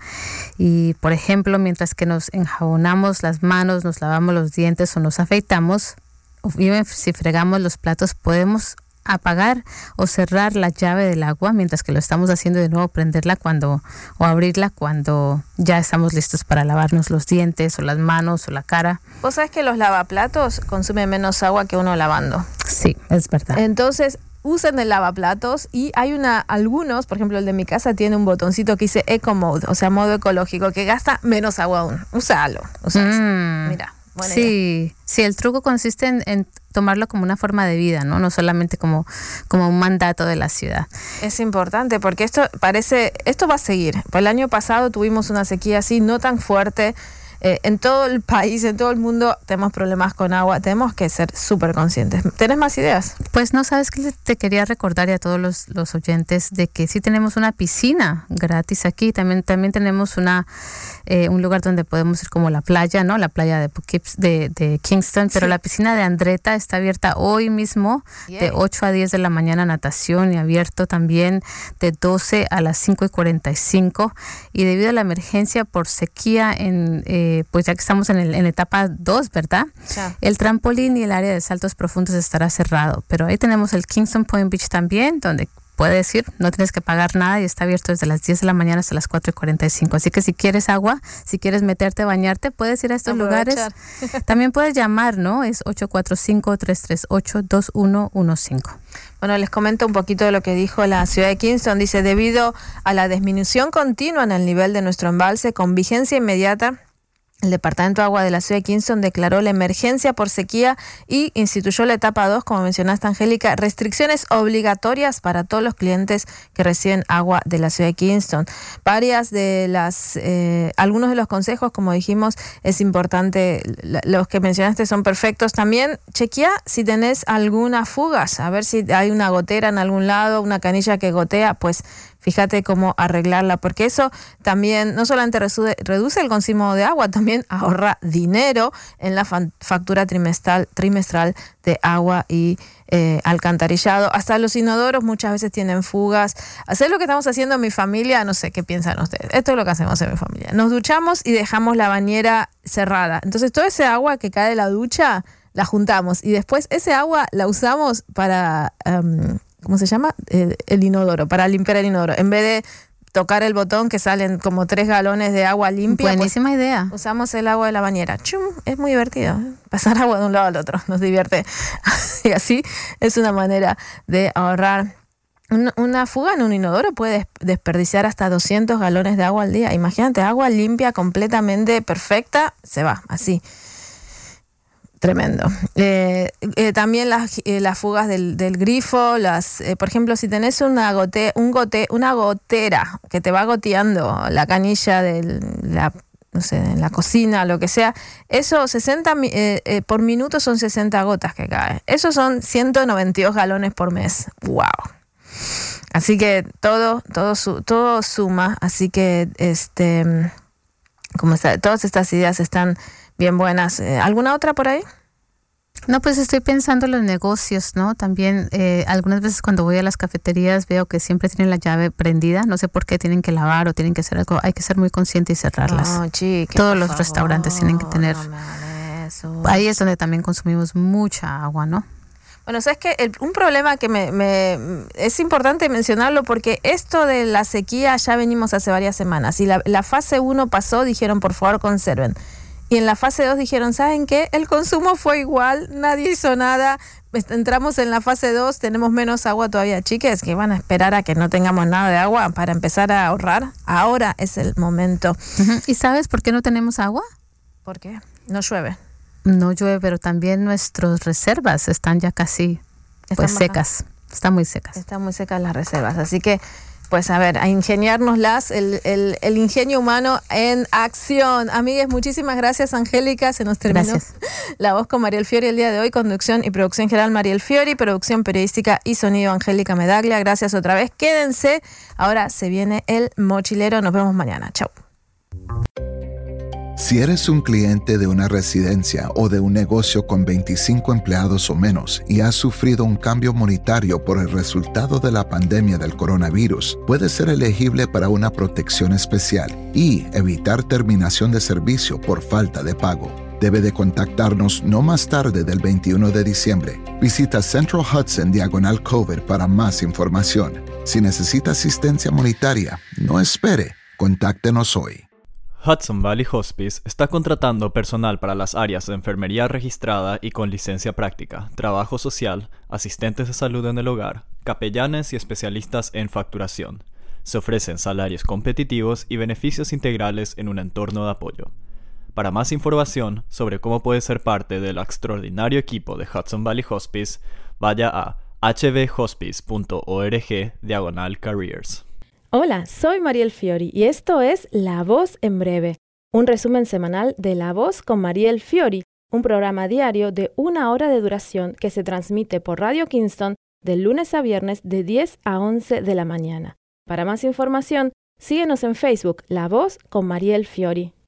Speaker 14: Y, por ejemplo, mientras que nos enjabonamos las manos, nos lavamos los dientes o nos afeitamos, o bien si fregamos los platos, podemos apagar o cerrar la llave del agua mientras que lo estamos haciendo, de nuevo prenderla cuando o abrirla cuando ya estamos listos para lavarnos los dientes o las manos o la cara.
Speaker 1: ¿Vos sabés que los lavaplatos consumen menos agua que uno lavando?
Speaker 14: Sí, es verdad.
Speaker 1: Entonces, usen el lavaplatos y hay una, algunos, por ejemplo el de mi casa tiene un botoncito que dice Eco Mode, o sea, modo ecológico, que gasta menos agua aún. Úsalo, úsalo.
Speaker 14: Mm.
Speaker 1: Mira. Buena
Speaker 14: sí,
Speaker 1: idea.
Speaker 14: sí, el truco consiste en, en tomarlo como una forma de vida, ¿no? No solamente como, como un mandato de la ciudad.
Speaker 1: Es importante porque esto parece, esto va a seguir. El año pasado tuvimos una sequía así, no tan fuerte. Eh, en todo el país, en todo el mundo tenemos problemas con agua, tenemos que ser súper conscientes. ¿Tenés más ideas?
Speaker 14: Pues no, sabes que te quería recordar a todos los, los oyentes de que sí tenemos una piscina gratis aquí, también, también tenemos una eh, un lugar donde podemos ir como la playa, ¿no? La playa de, de, de Kingston, pero sí. La piscina de Andretta está abierta hoy mismo, yeah. de ocho a diez de la mañana natación, y abierto también de doce a las cinco y cuarenta y cinco, y debido a la emergencia por sequía en eh, eh, pues ya que estamos en, el, en etapa dos, ¿verdad?
Speaker 1: Ya.
Speaker 14: El trampolín y el área de saltos profundos estará cerrado, pero ahí tenemos el Kingston Point Beach también, donde puedes ir, no tienes que pagar nada y está abierto desde las diez de la mañana hasta las cuatro y cuarenta y cinco. Así que si quieres agua, si quieres meterte, bañarte, puedes ir a estos
Speaker 1: Aprovechar.
Speaker 14: lugares. También puedes llamar, ¿no? Es ocho cuatro cinco, tres tres ocho, dos uno uno cinco.
Speaker 1: Bueno, les comento un poquito de lo que dijo la ciudad de Kingston. Dice, debido a la disminución continua en el nivel de nuestro embalse, con vigencia inmediata, el Departamento de Agua de la ciudad de Kingston declaró la emergencia por sequía y instituyó la etapa dos, como mencionaste, Angélica, restricciones obligatorias para todos los clientes que reciben agua de la ciudad de Kingston. Varias de las, eh, algunos de los consejos, como dijimos, es importante, los que mencionaste son perfectos. También chequea si tenés algunas fugas, a ver si hay una gotera en algún lado, una canilla que gotea, pues fíjate cómo arreglarla, porque eso también no solamente reduce, reduce el consumo de agua, también ahorra dinero en la factura trimestral, trimestral de agua y eh, alcantarillado. Hasta los inodoros muchas veces tienen fugas. Hacer lo que estamos haciendo en mi familia, no sé qué piensan ustedes. Esto es lo que hacemos en mi familia. Nos duchamos y dejamos la bañera cerrada. Entonces todo ese agua que cae de la ducha la juntamos y después ese agua la usamos para... Um, ¿cómo se llama? El, el inodoro, para limpiar el inodoro. En vez de tocar el botón que salen como tres galones de agua limpia.
Speaker 14: Buenísima
Speaker 1: pues,
Speaker 14: idea.
Speaker 1: Usamos el agua de la bañera. ¡Chum! Es muy divertido. ¿eh? Pasar agua de un lado al otro. Nos divierte. Y así es una manera de ahorrar. Una, una fuga en un inodoro puede desperdiciar hasta doscientos galones de agua al día. Imagínate, agua limpia, completamente perfecta, se va así. Tremendo. Eh, eh, también las, eh, las fugas del, del grifo, las, eh, por ejemplo, si tenés una, gote, un gote, una gotera que te va goteando la canilla de la, no sé, en la cocina, lo que sea, eso sesenta eh, eh, por minuto son sesenta gotas que caen. Eso son ciento noventa y dos galones por mes. ¡Wow! Así que todo, todo, su, todo suma. Así que este, como está, todas estas ideas están bien buenas. ¿Alguna otra por ahí?
Speaker 14: No, pues estoy pensando en los negocios, ¿no? También eh, algunas veces cuando voy a las cafeterías veo que siempre tienen la llave prendida. No sé por qué tienen que lavar o tienen que hacer algo. Hay que ser muy consciente y cerrarlas.
Speaker 1: No, chique,
Speaker 14: Todos los
Speaker 1: favor,
Speaker 14: restaurantes tienen que tener.
Speaker 1: No me hagan eso.
Speaker 14: Ahí es donde también consumimos mucha agua, ¿no?
Speaker 1: Bueno, sabes que el, un problema que me, me es importante mencionarlo porque esto de la sequía ya venimos hace varias semanas y la, la fase uno pasó, dijeron por favor conserven. Y en la fase dos dijeron, ¿saben qué? El consumo fue igual, nadie hizo nada. Entramos en la fase dos, tenemos menos agua todavía. Chiques, que van a esperar a que no tengamos nada de agua para empezar a ahorrar. Ahora es el momento.
Speaker 14: Uh-huh. ¿Y sabes por qué no tenemos agua?
Speaker 1: ¿Por qué? No llueve.
Speaker 14: No llueve, pero también nuestras reservas están ya casi pues, secas. Están muy secas.
Speaker 1: Están muy secas las reservas. Así que, pues a ver, a ingeniárnoslas, el, el, el ingenio humano en acción. Amigues, muchísimas gracias, Angélica. Se nos terminó
Speaker 14: gracias.
Speaker 1: La voz con Mariel Fiori el día de hoy. Conducción y producción general Mariel Fiori, producción periodística y sonido Angélica Medaglia. Gracias otra vez. Quédense. Ahora se viene el mochilero. Nos vemos mañana. Chau.
Speaker 3: Si eres un cliente de una residencia o de un negocio con veinticinco empleados o menos y has sufrido un cambio monetario por el resultado de la pandemia del coronavirus, puedes ser elegible para una protección especial y evitar terminación de servicio por falta de pago. Debe de contactarnos no más tarde del veintiuno de diciembre. Visita Central Hudson Diagonal Cover para más información. Si necesita asistencia monetaria, no espere. Contáctenos hoy.
Speaker 2: Hudson Valley Hospice está contratando personal para las áreas de enfermería registrada y con licencia práctica, trabajo social, asistentes de salud en el hogar, capellanes y especialistas en facturación. Se ofrecen salarios competitivos y beneficios integrales en un entorno de apoyo. Para más información sobre cómo puede ser parte del extraordinario equipo de Hudson Valley Hospice, vaya a h v hospice punto org diagonal careers.
Speaker 15: Hola, soy Mariel Fiori y esto es La Voz en Breve, un resumen semanal de La Voz con Mariel Fiori, un programa diario de una hora de duración que se transmite por Radio Kingston de lunes a viernes de diez a once de la mañana. Para más información, síguenos en Facebook, La Voz con Mariel Fiori.